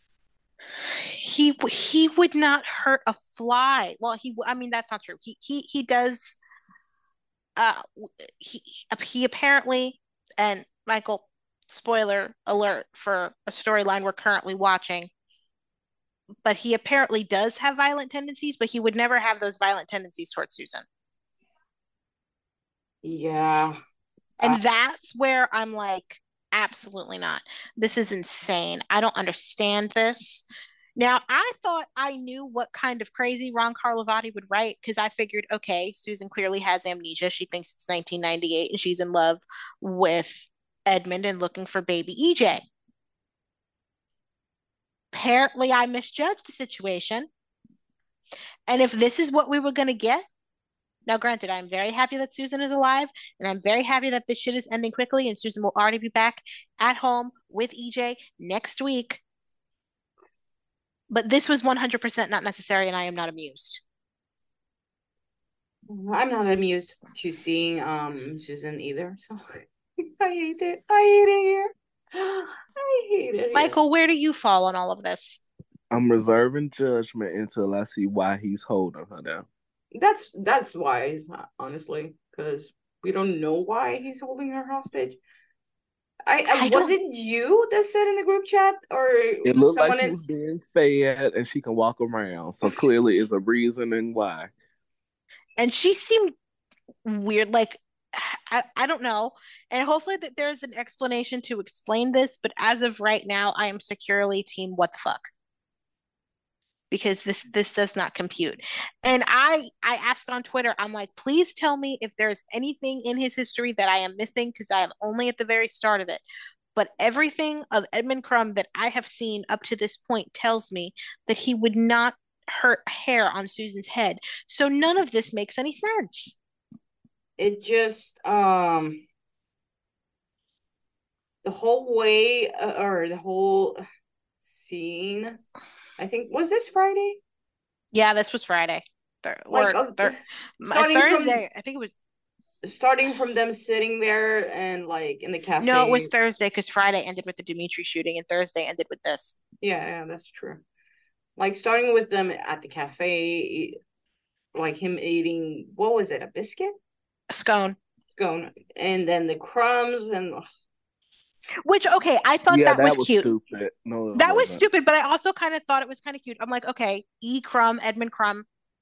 S1: He would not hurt a fly. Well, I mean that's not true. He does. Uh, he he apparently, and Michael, spoiler alert for a storyline we're currently watching, but he apparently does have violent tendencies, but he would never have those violent tendencies towards Susan.
S2: Yeah.
S1: And that's where I'm like, absolutely not. This is insane. I don't understand this. Now, I thought I knew what kind of crazy Ron Carlivati would write because I figured, okay, Susan clearly has amnesia. She thinks it's 1998 and she's in love with Edmund and looking for baby EJ. Apparently, I misjudged the situation. And if this is what we were going to get, now, granted, I'm very happy that Susan is alive, and I'm very happy that this shit is ending quickly, and Susan will already be back at home with EJ next week. But this was 100% not necessary, and I am not amused.
S2: I'm not amused to seeing Susan either. So I hate it. I hate it here. I hate it here.
S1: Michael, where do you fall on all of this?
S3: I'm reserving judgment until I see why he's holding her down.
S2: That's wise, honestly, because we don't know why he's holding her hostage. I was it you that said in the group chat, or
S3: it looked like she was being fed and she can walk around, so clearly it's a reasoning why.
S1: And she seemed weird, like I don't know, and hopefully that there's an explanation to explain this. But as of right now, I am securely team what the fuck because this does not compute. And I asked on Twitter, I'm like, please tell me if there's anything in his history that I am missing because I am only at the very start of it. But everything of Edmund Crumb that I have seen up to this point tells me that he would not hurt hair on Susan's head. So none of this makes any sense.
S2: It just the whole way or the whole scene, I think, was this Friday?
S1: Yeah, this was Friday. Thursday. I think it was
S2: starting from them sitting there and like in the cafe.
S1: No, it was Thursday because Friday ended with the Dimitri shooting and Thursday ended with this.
S2: Yeah, that's true. Like starting with them at the cafe, like him eating, what was it, a biscuit?
S1: A scone.
S2: And then the crumbs and
S1: which, okay, I thought that was cute.
S3: Stupid. No,
S1: that was stupid, but I also kind of thought it was kind of cute. I'm like, okay, Crumb, Edmund Crumb.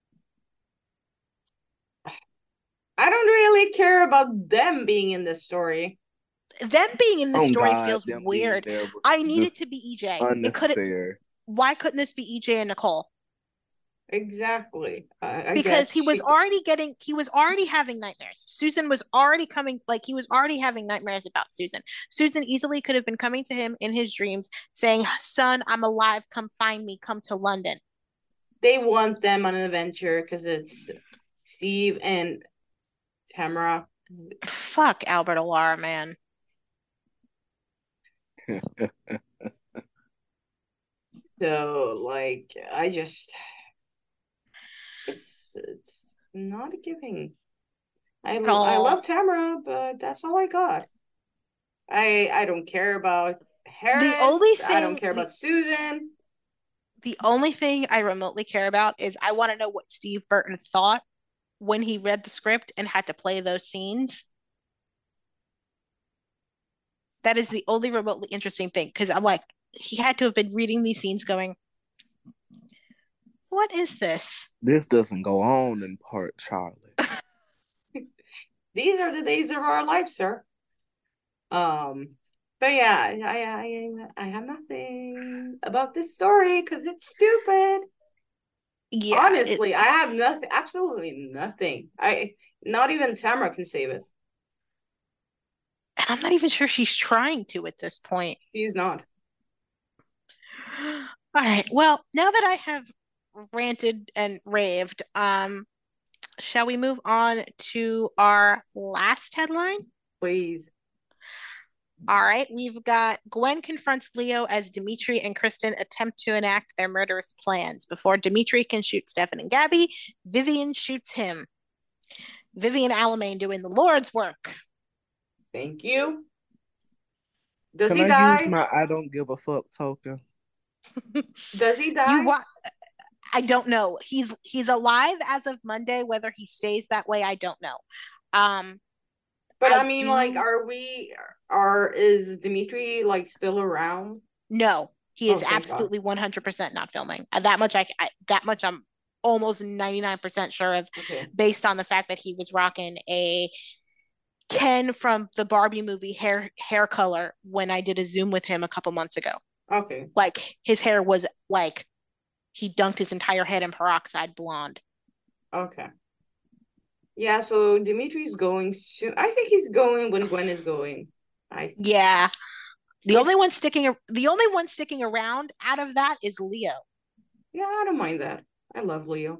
S2: I don't really care about them being in this story.
S1: Them being in this story feels weird. I need it to be EJ.
S3: Unnecessary.
S1: Why couldn't this be EJ and Nicole?
S2: Exactly.
S1: Because he was already having nightmares. Susan was already coming, like he was already having nightmares about Susan. Susan easily could have been coming to him in his dreams saying, son, I'm alive. Come find me. Come to London.
S2: They want them on an adventure because it's Steve and Tamara.
S1: Fuck Albert Alara, man.
S2: So, like, I just... It's not a giving. I love Tamara, but that's all I got. I don't care about Harris. I don't care about Susan.
S1: The only thing I remotely care about is I want to know what Steve Burton thought when he read the script and had to play those scenes. That is the only remotely interesting thing because I'm like, he had to have been reading these scenes going, what is this?
S3: This doesn't go on in part, Charlie.
S2: These are the days of our life, sir. But yeah, I have nothing about this story because it's stupid.
S1: Yeah,
S2: Honestly, I have nothing, absolutely nothing. Not even Tamara can save it.
S1: and I'm not even sure she's trying to at this point.
S2: She's not.
S1: All right. Well, now that I have ranted and raved, shall we move on to our last headline?
S2: Please.
S1: All right, we've got Gwen confronts Leo as Dimitri and Kristen attempt to enact their murderous plans. Before Dimitri can shoot Stefan and Gabby, Vivian shoots him. Vivian Alamain doing the Lord's work.
S2: Thank you. Does
S3: Can
S2: he
S3: I use
S2: die?
S3: my I don't give a fuck token?
S2: Does he
S1: You
S2: die?
S1: what? I don't know. He's alive as of Monday. Whether he stays that way, I don't know. Um,
S2: But I
S1: I
S2: mean, like,
S1: do
S2: is Dimitri like still around?
S1: know he
S2: Oh,
S1: is
S2: thank God.
S1: absolutely 100% not filming. That much that much I'm almost 99% sure of,
S2: Okay.
S1: based on the fact that he was rocking a Ken from the Barbie movie hair color when I did a Zoom with him a couple months ago.
S2: Okay.
S1: Like his hair was like he dunked his entire head in peroxide blonde.
S2: Okay. Yeah, so Dimitri's going soon. I think he's going when Gwen is going. I
S1: Yeah.
S2: which
S1: The only one sticking around out of that is Leo.
S2: Yeah, I don't mind that. I love Leo.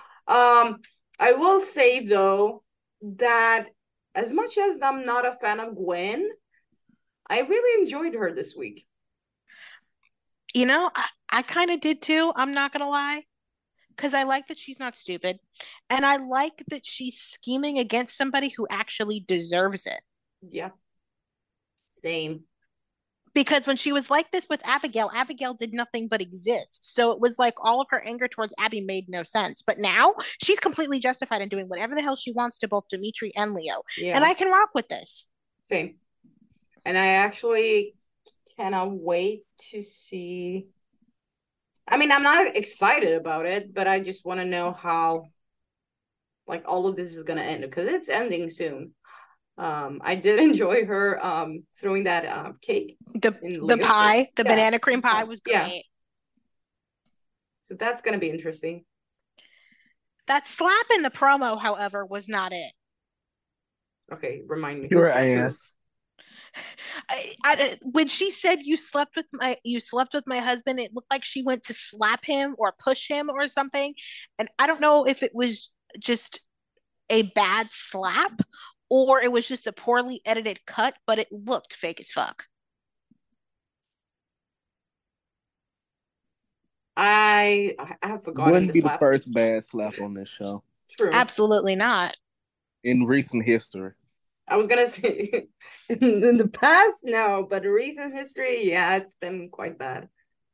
S2: I will say though that as much as I'm not a fan of Gwen, I really enjoyed her this week.
S1: You know, I kind of did too. I'm not gonna lie. Because I like that she's not stupid. And I like that she's scheming against somebody who actually deserves it.
S2: Yeah, same.
S1: Because when she was like this with Abigail, Abigail did nothing but exist. So it was like all of her anger towards Abby made no sense. But now she's completely justified in doing whatever the hell she wants to both Dimitri and Leo. And
S2: Yeah,
S1: I can rock with this.
S2: same. And I actually cannot wait to see. I mean, I'm not excited about it, but I just want to know how like all of this is gonna end because it's ending soon. I did enjoy her throwing that cake in
S1: The
S2: Leo face.
S1: pie, the
S2: Yeah,
S1: banana cream pie was
S2: yeah.
S1: great.
S2: So that's gonna be interesting.
S1: That slap in the promo, however, was not it.
S2: Okay, remind me. Who
S3: Your
S2: slapped her?
S3: ass.
S1: When she said you slept with my husband, it looked like she went to slap him or push him or something, and I don't know if it was just a bad slap or it was just a poorly edited cut, but it looked fake as fuck.
S2: I have forgotten
S3: Wouldn't
S2: the
S3: be the
S2: slap.
S3: first bad slap on this show
S2: True.
S1: Absolutely not.
S3: in recent history.
S2: I was gonna say in the past, no, but recent history, yeah, it's been quite bad.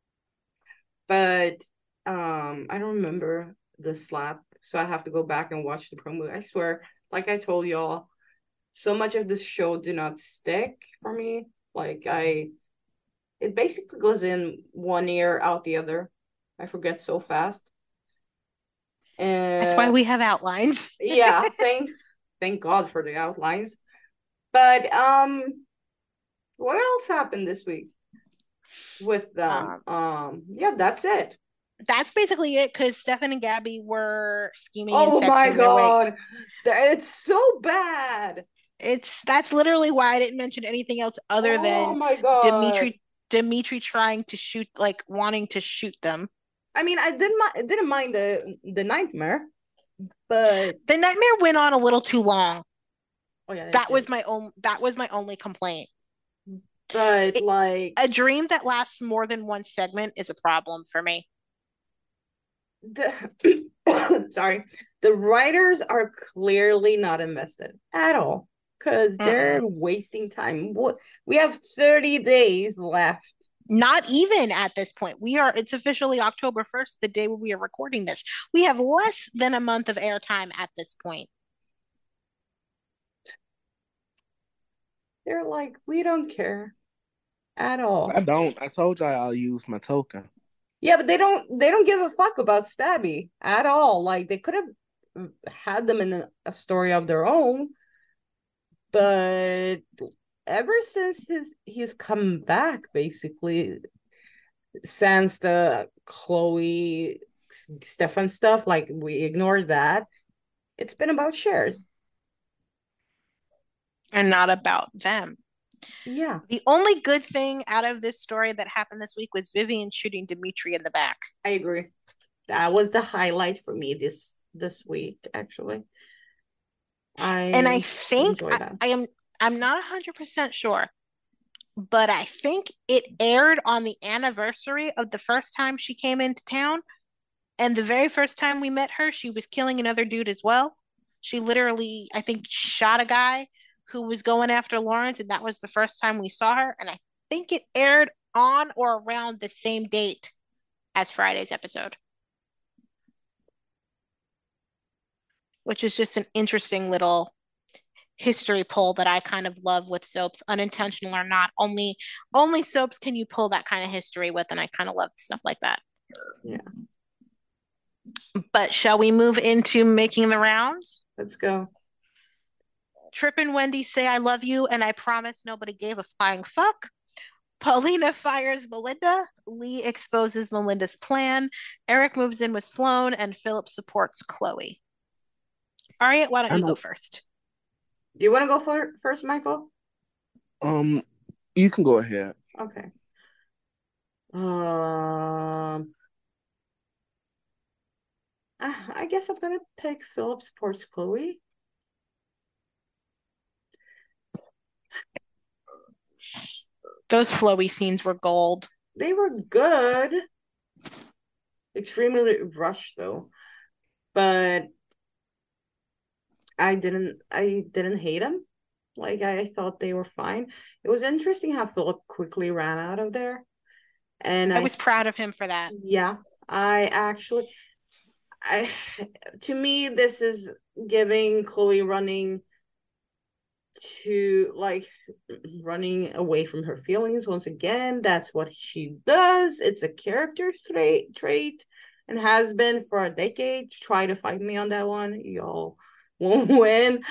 S2: But I don't remember the slap, so I have to go back and watch the promo. I swear, like I told y'all, so much of this show do not stick for me. Like it basically goes in one ear, out the other. I forget so fast.
S1: That's why
S2: And
S1: we have outlines.
S2: yeah, thank God for the outlines. But what else happened this week with them?
S1: um,
S2: Yeah, that's it.
S1: that's basically it because Stefan and Gabby were scheming and
S2: Oh my
S1: sexting their way.
S2: God. It's so bad.
S1: That's literally why I didn't mention anything else other
S2: Oh
S1: than
S2: my God.
S1: Dimitri trying to shoot, like wanting to shoot them.
S2: I mean, I didn't mind the nightmare, but
S1: The nightmare went on a little too long.
S2: oh yeah, it did.
S1: That was my only complaint.
S2: But
S1: It,
S2: like
S1: a dream that lasts more than one segment is a problem for me.
S2: the sorry, the writers are clearly not invested at all because they're
S1: Mm-mm.
S2: wasting time. What we have 30 days left.
S1: Not even at this point. It's officially October 1st, the day where we are recording this. We have less than a month of airtime at this point.
S2: They're like, we don't care at all.
S3: I don't. I told y'all I'll use my token.
S2: Yeah, but they don't give a fuck about Stabby at all. Like they could have had them in a story of their own, but ever since he's come back, basically, since the Chloe Stefan stuff, like we ignored that. It's been about shares.
S1: And not about them.
S2: Yeah,
S1: The only good thing out of this story that happened this week was Vivian shooting Dimitri in the back.
S2: I agree. That was the highlight for me this week, actually.
S1: And I
S2: I
S1: think
S2: enjoy that.
S1: I'm not 100% sure, but I think it aired on the anniversary of the first time she came into town. And the very first time we met her, she was killing another dude as well. She literally, I think, shot a guy who was going after Lawrence, and that was the first time we saw her. And I think it aired on or around the same date as Friday's episode, which is just an interesting little history pull that I kind of love with soaps, unintentional or not. Only soaps can you pull that kind of history with, and I kind of love stuff like that.
S2: Yeah.
S1: But shall we move into making the rounds?
S2: Let's go.
S1: Trip and Wendy say I love you, and I promise nobody gave a flying fuck. Paulina fires Melinda. Lee exposes Melinda's plan. Eric moves in with Sloan, and Philip supports Chloe. Ariette, why don't you go first?
S2: Do you want to go for first, Michael?
S3: You can go ahead.
S2: Okay. I guess I'm gonna pick Philip supports Chloe.
S1: Those flowy scenes were gold.
S2: They were good. Extremely rushed though. But I didn't hate them. Like I thought they were fine. It was interesting how Philip quickly ran out of there. And
S1: I was proud of him for that.
S2: Yeah, I actually I to me this is giving Chloe running away from her feelings once again. That's what she does. It's a character trait and has been for a decade. Try to fight me on that one. Y'all won't win.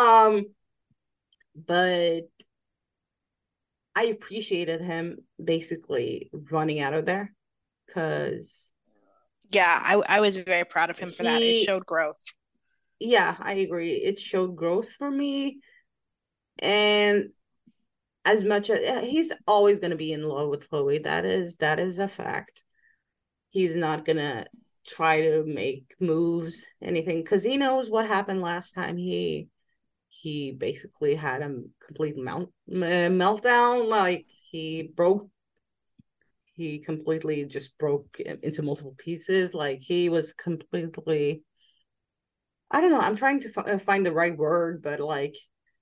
S2: But I appreciated him basically running out of there because
S1: Yeah, I was very proud of him for that. It showed growth.
S2: Yeah, I agree. It showed growth for me. And as much as he's always going to be in love with Chloe, that is a fact. He's not going to try to make moves, anything, because he knows what happened last time. He basically had a complete meltdown. Like he completely just broke into multiple pieces. Like he was completely, I don't know. I'm trying to find the right word, but like,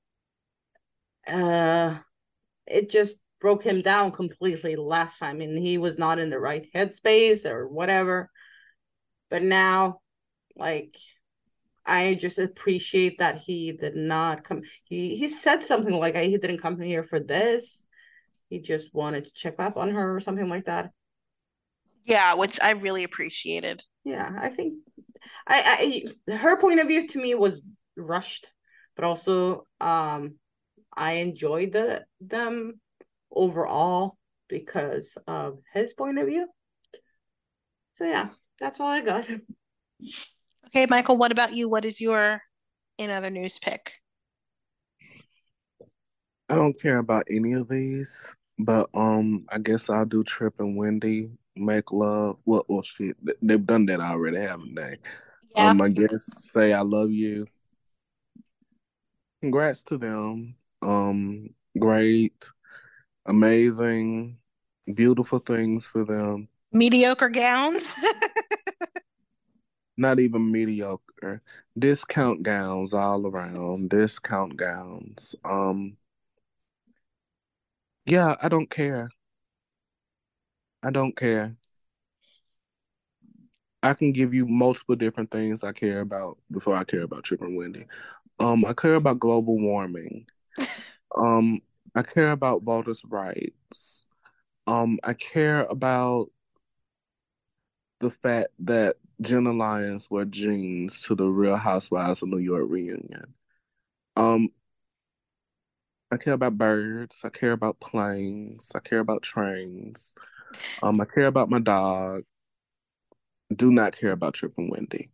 S2: uh, it just broke him down completely last time, and he was not in the right headspace or whatever. But now, like, I just appreciate that he did not come. He said something like, "He didn't come here for this. He just wanted to check up on her or something like that."
S1: Yeah, which I really appreciated.
S2: Yeah, I think her point of view to me was rushed, but also I enjoyed them overall because of his point of view. So yeah, that's all I got.
S1: Okay, Michael, what about you? What is your in other news pick?
S3: I don't care about any of these, but I guess I'll do Trip and Wendy make love. Well, shit, they've done that already, haven't they?
S1: Yeah.
S3: I guess say I love you. Congrats to them. Great, amazing, beautiful things for them.
S1: Mediocre gowns.
S3: Not even mediocre. Discount gowns all around. Discount gowns. Yeah, I don't care. I don't care. I can give you multiple different things I care about before I care about Chip and Wendy. I care about global warming. Um, I care about voters' rights. I care about the fact that Jenna Lyons wear jeans to the Real Housewives of New York reunion. Um, I care about birds. I care about planes. I care about trains. I care about my dog. do not care about Trip and Wendy.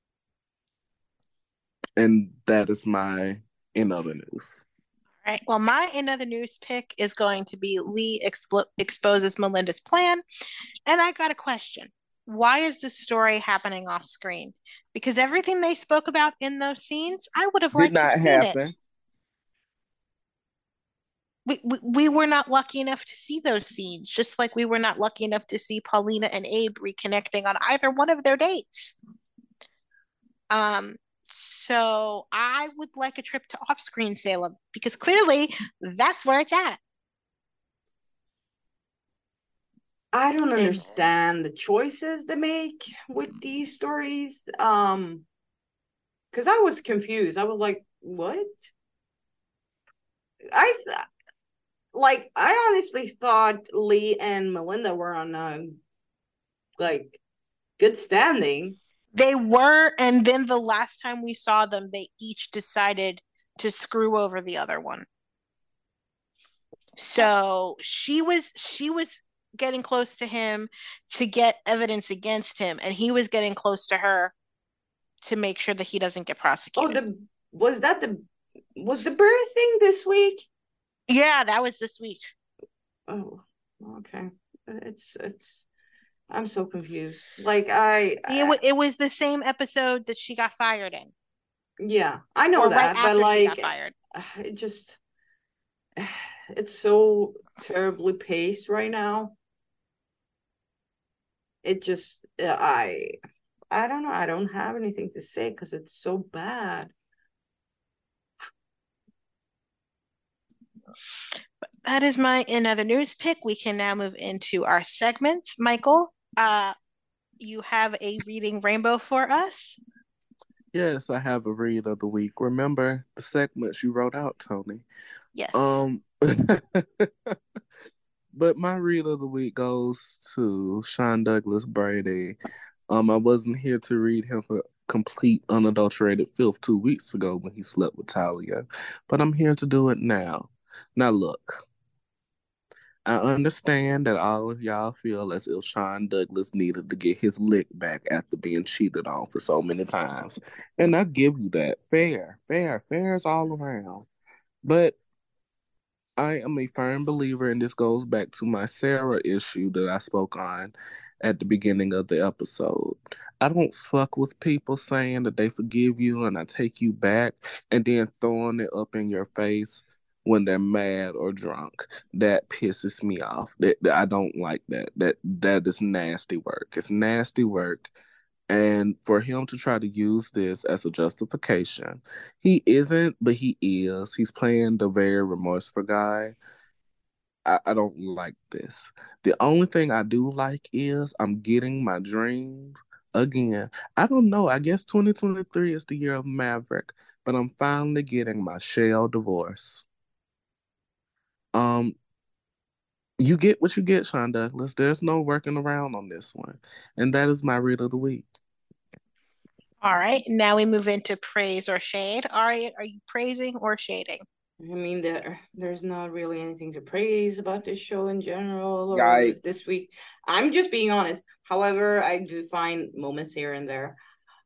S3: And that is my in other news.
S1: All right. Well, my another news pick is going to be Lee exposes Melinda's plan. And I got a question. Why is this story happening off screen? Because everything they spoke about in those scenes, I would have
S3: Did
S1: liked to have
S3: not
S1: seen it.
S3: happen.
S1: We were not lucky enough to see those scenes, just like we were not lucky enough to see Paulina and Abe reconnecting on either one of their dates. Um, so I would like a trip to off-screen Salem because clearly that's where it's at.
S2: I don't
S1: And
S2: understand the choices they make with these stories. Because I was confused. I was like, what? I honestly thought Lee and Melinda were on like good standing.
S1: they were, and then the last time we saw them, they each decided to screw over the other one. So she was getting close to him to get evidence against him, and he was getting close to her to make sure that he doesn't get
S2: Oh,
S1: prosecuted.
S2: was the birth thing this week?
S1: Yeah, that was this week.
S2: Oh, okay. It's I'm so confused. Like
S1: It was the same episode that she got fired in,
S2: yeah, I know
S1: or right
S2: that, but
S1: after she got
S2: like
S1: fired.
S2: it just it's so terribly paced right now. It just I don't know. I don't have anything to say because it's so bad.
S1: That is my another news pick. We can now move into our segments. Michael, you have a reading rainbow for us.
S3: Yes, I have a read of the week. Remember the segments you wrote out, Tony.
S1: Yes.
S3: Um but my read of the week goes to Sean Douglas Brady. I wasn't here to read him for complete unadulterated filth 2 weeks ago when he slept with Talia, but I'm here to do it now. Now look, I understand that all of y'all feel as if Sean Douglas needed to get his lick back after being cheated on for so many times. And I give you that. Fair is all around. But I am a firm believer, and this goes back to my Sarah issue that I spoke on at the beginning of the episode. I don't fuck with people saying that they forgive you and I take you back and then throwing it up in your face when they're mad or drunk. That pisses me off. That I don't like that. That is nasty work. It's nasty work. And for him to try to use this as a justification, he isn't, but he is. He's playing the very remorseful guy. I don't like this. The only thing I do like is I'm getting my dream again. I don't know. I guess 2023 is the year of Maverick, but I'm finally getting my Shell divorce. Um, you get what you get, Sean Douglas. There's no working around on this one. And that is my read of the week.
S1: All right. Now we move into praise or shade. All right. Are you praising or shading?
S2: I mean, there's not really anything to praise about this show in general or
S3: Yikes.
S2: this week. I'm just being honest. However, I do find moments here and there.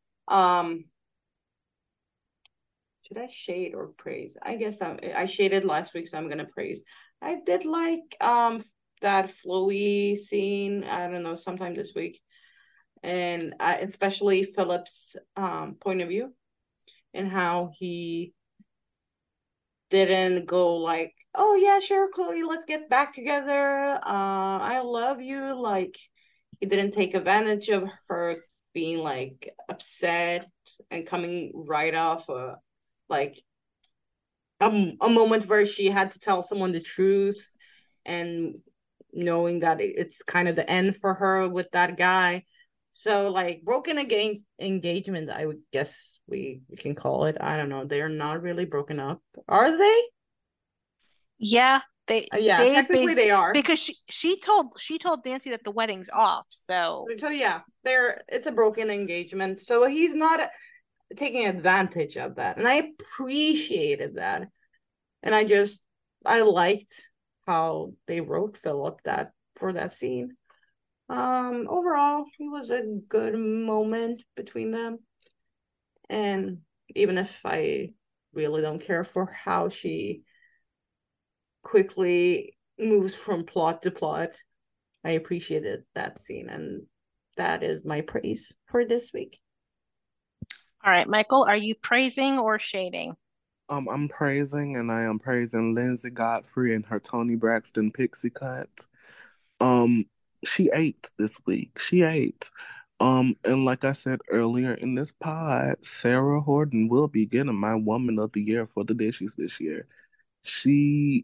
S2: Should I shade or praise? I guess I shaded last week, so I'm gonna praise. I did like that flowy scene. I don't know, sometime this week, and especially Philip's point of view and how he didn't go like, oh yeah, sure, Chloe, let's get back together. I love you. Like he didn't take advantage of her being like upset and coming right off like a moment where she had to tell someone the truth and knowing that it's kind of the end for her with that guy. So like broken engagement, I would guess we can call it. I don't know. They're not really broken up, are they?
S1: Yeah,
S2: Yeah,
S1: they
S2: technically they are.
S1: because she told Nancy that the wedding's off. So
S2: So yeah, it's a broken engagement. So he's not taking advantage of that, and I appreciated that. And I liked how they wrote Philip that for that scene. Overall, it was a good moment between them. And even if I really don't care for how she quickly moves from plot to plot, I appreciated that scene, and that is my praise for this week.
S1: All right, Michael, are you praising or shading?
S3: I'm praising, and I am praising Lindsay Godfrey and her Toni Braxton pixie cut. Um, she ate this week. She ate. And like I said earlier in this pod, Sarah Horton will be getting my Woman of the Year for the dishes this year. She,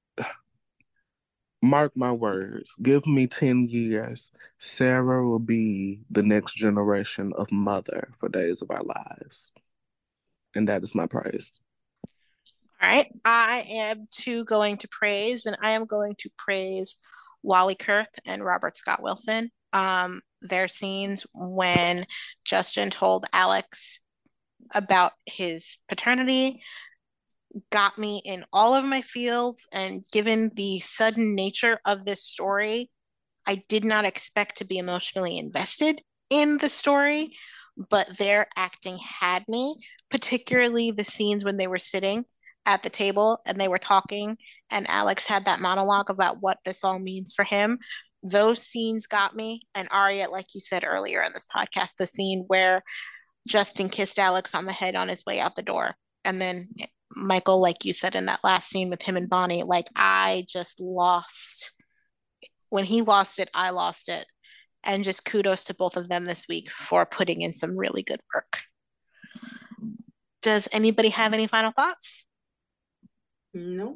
S3: mark my words, give me 10 years. Sarah will be the next generation of mother for Days of Our Lives. And that is my praise.
S1: All right, I am too going to praise, and I am going to praise Wally Kurth and Robert Scott Wilson. Their scenes when Justin told Alex about his paternity got me in all of my feels, and given the sudden nature of this story, I did not expect to be emotionally invested in the story, but their acting had me, particularly the scenes when they were sitting at the table and they were talking, and Alex had that monologue about what this all means for him. Those scenes got me. And Aria, like you said earlier in this podcast, the scene where Justin kissed Alex on the head on his way out the door. And then Michael, like you said in that last scene with him and Bonnie, like I just lost. When he lost it, I lost it. And just kudos to both of them this week for putting in some really good work. Does anybody have any final thoughts?
S2: No,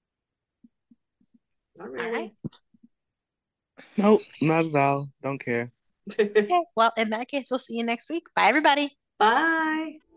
S2: not
S1: All right.
S2: really.
S3: Nope, not at all. Don't care.
S1: Okay. Well, in that case, we'll see you next week. Bye, everybody.
S2: Bye.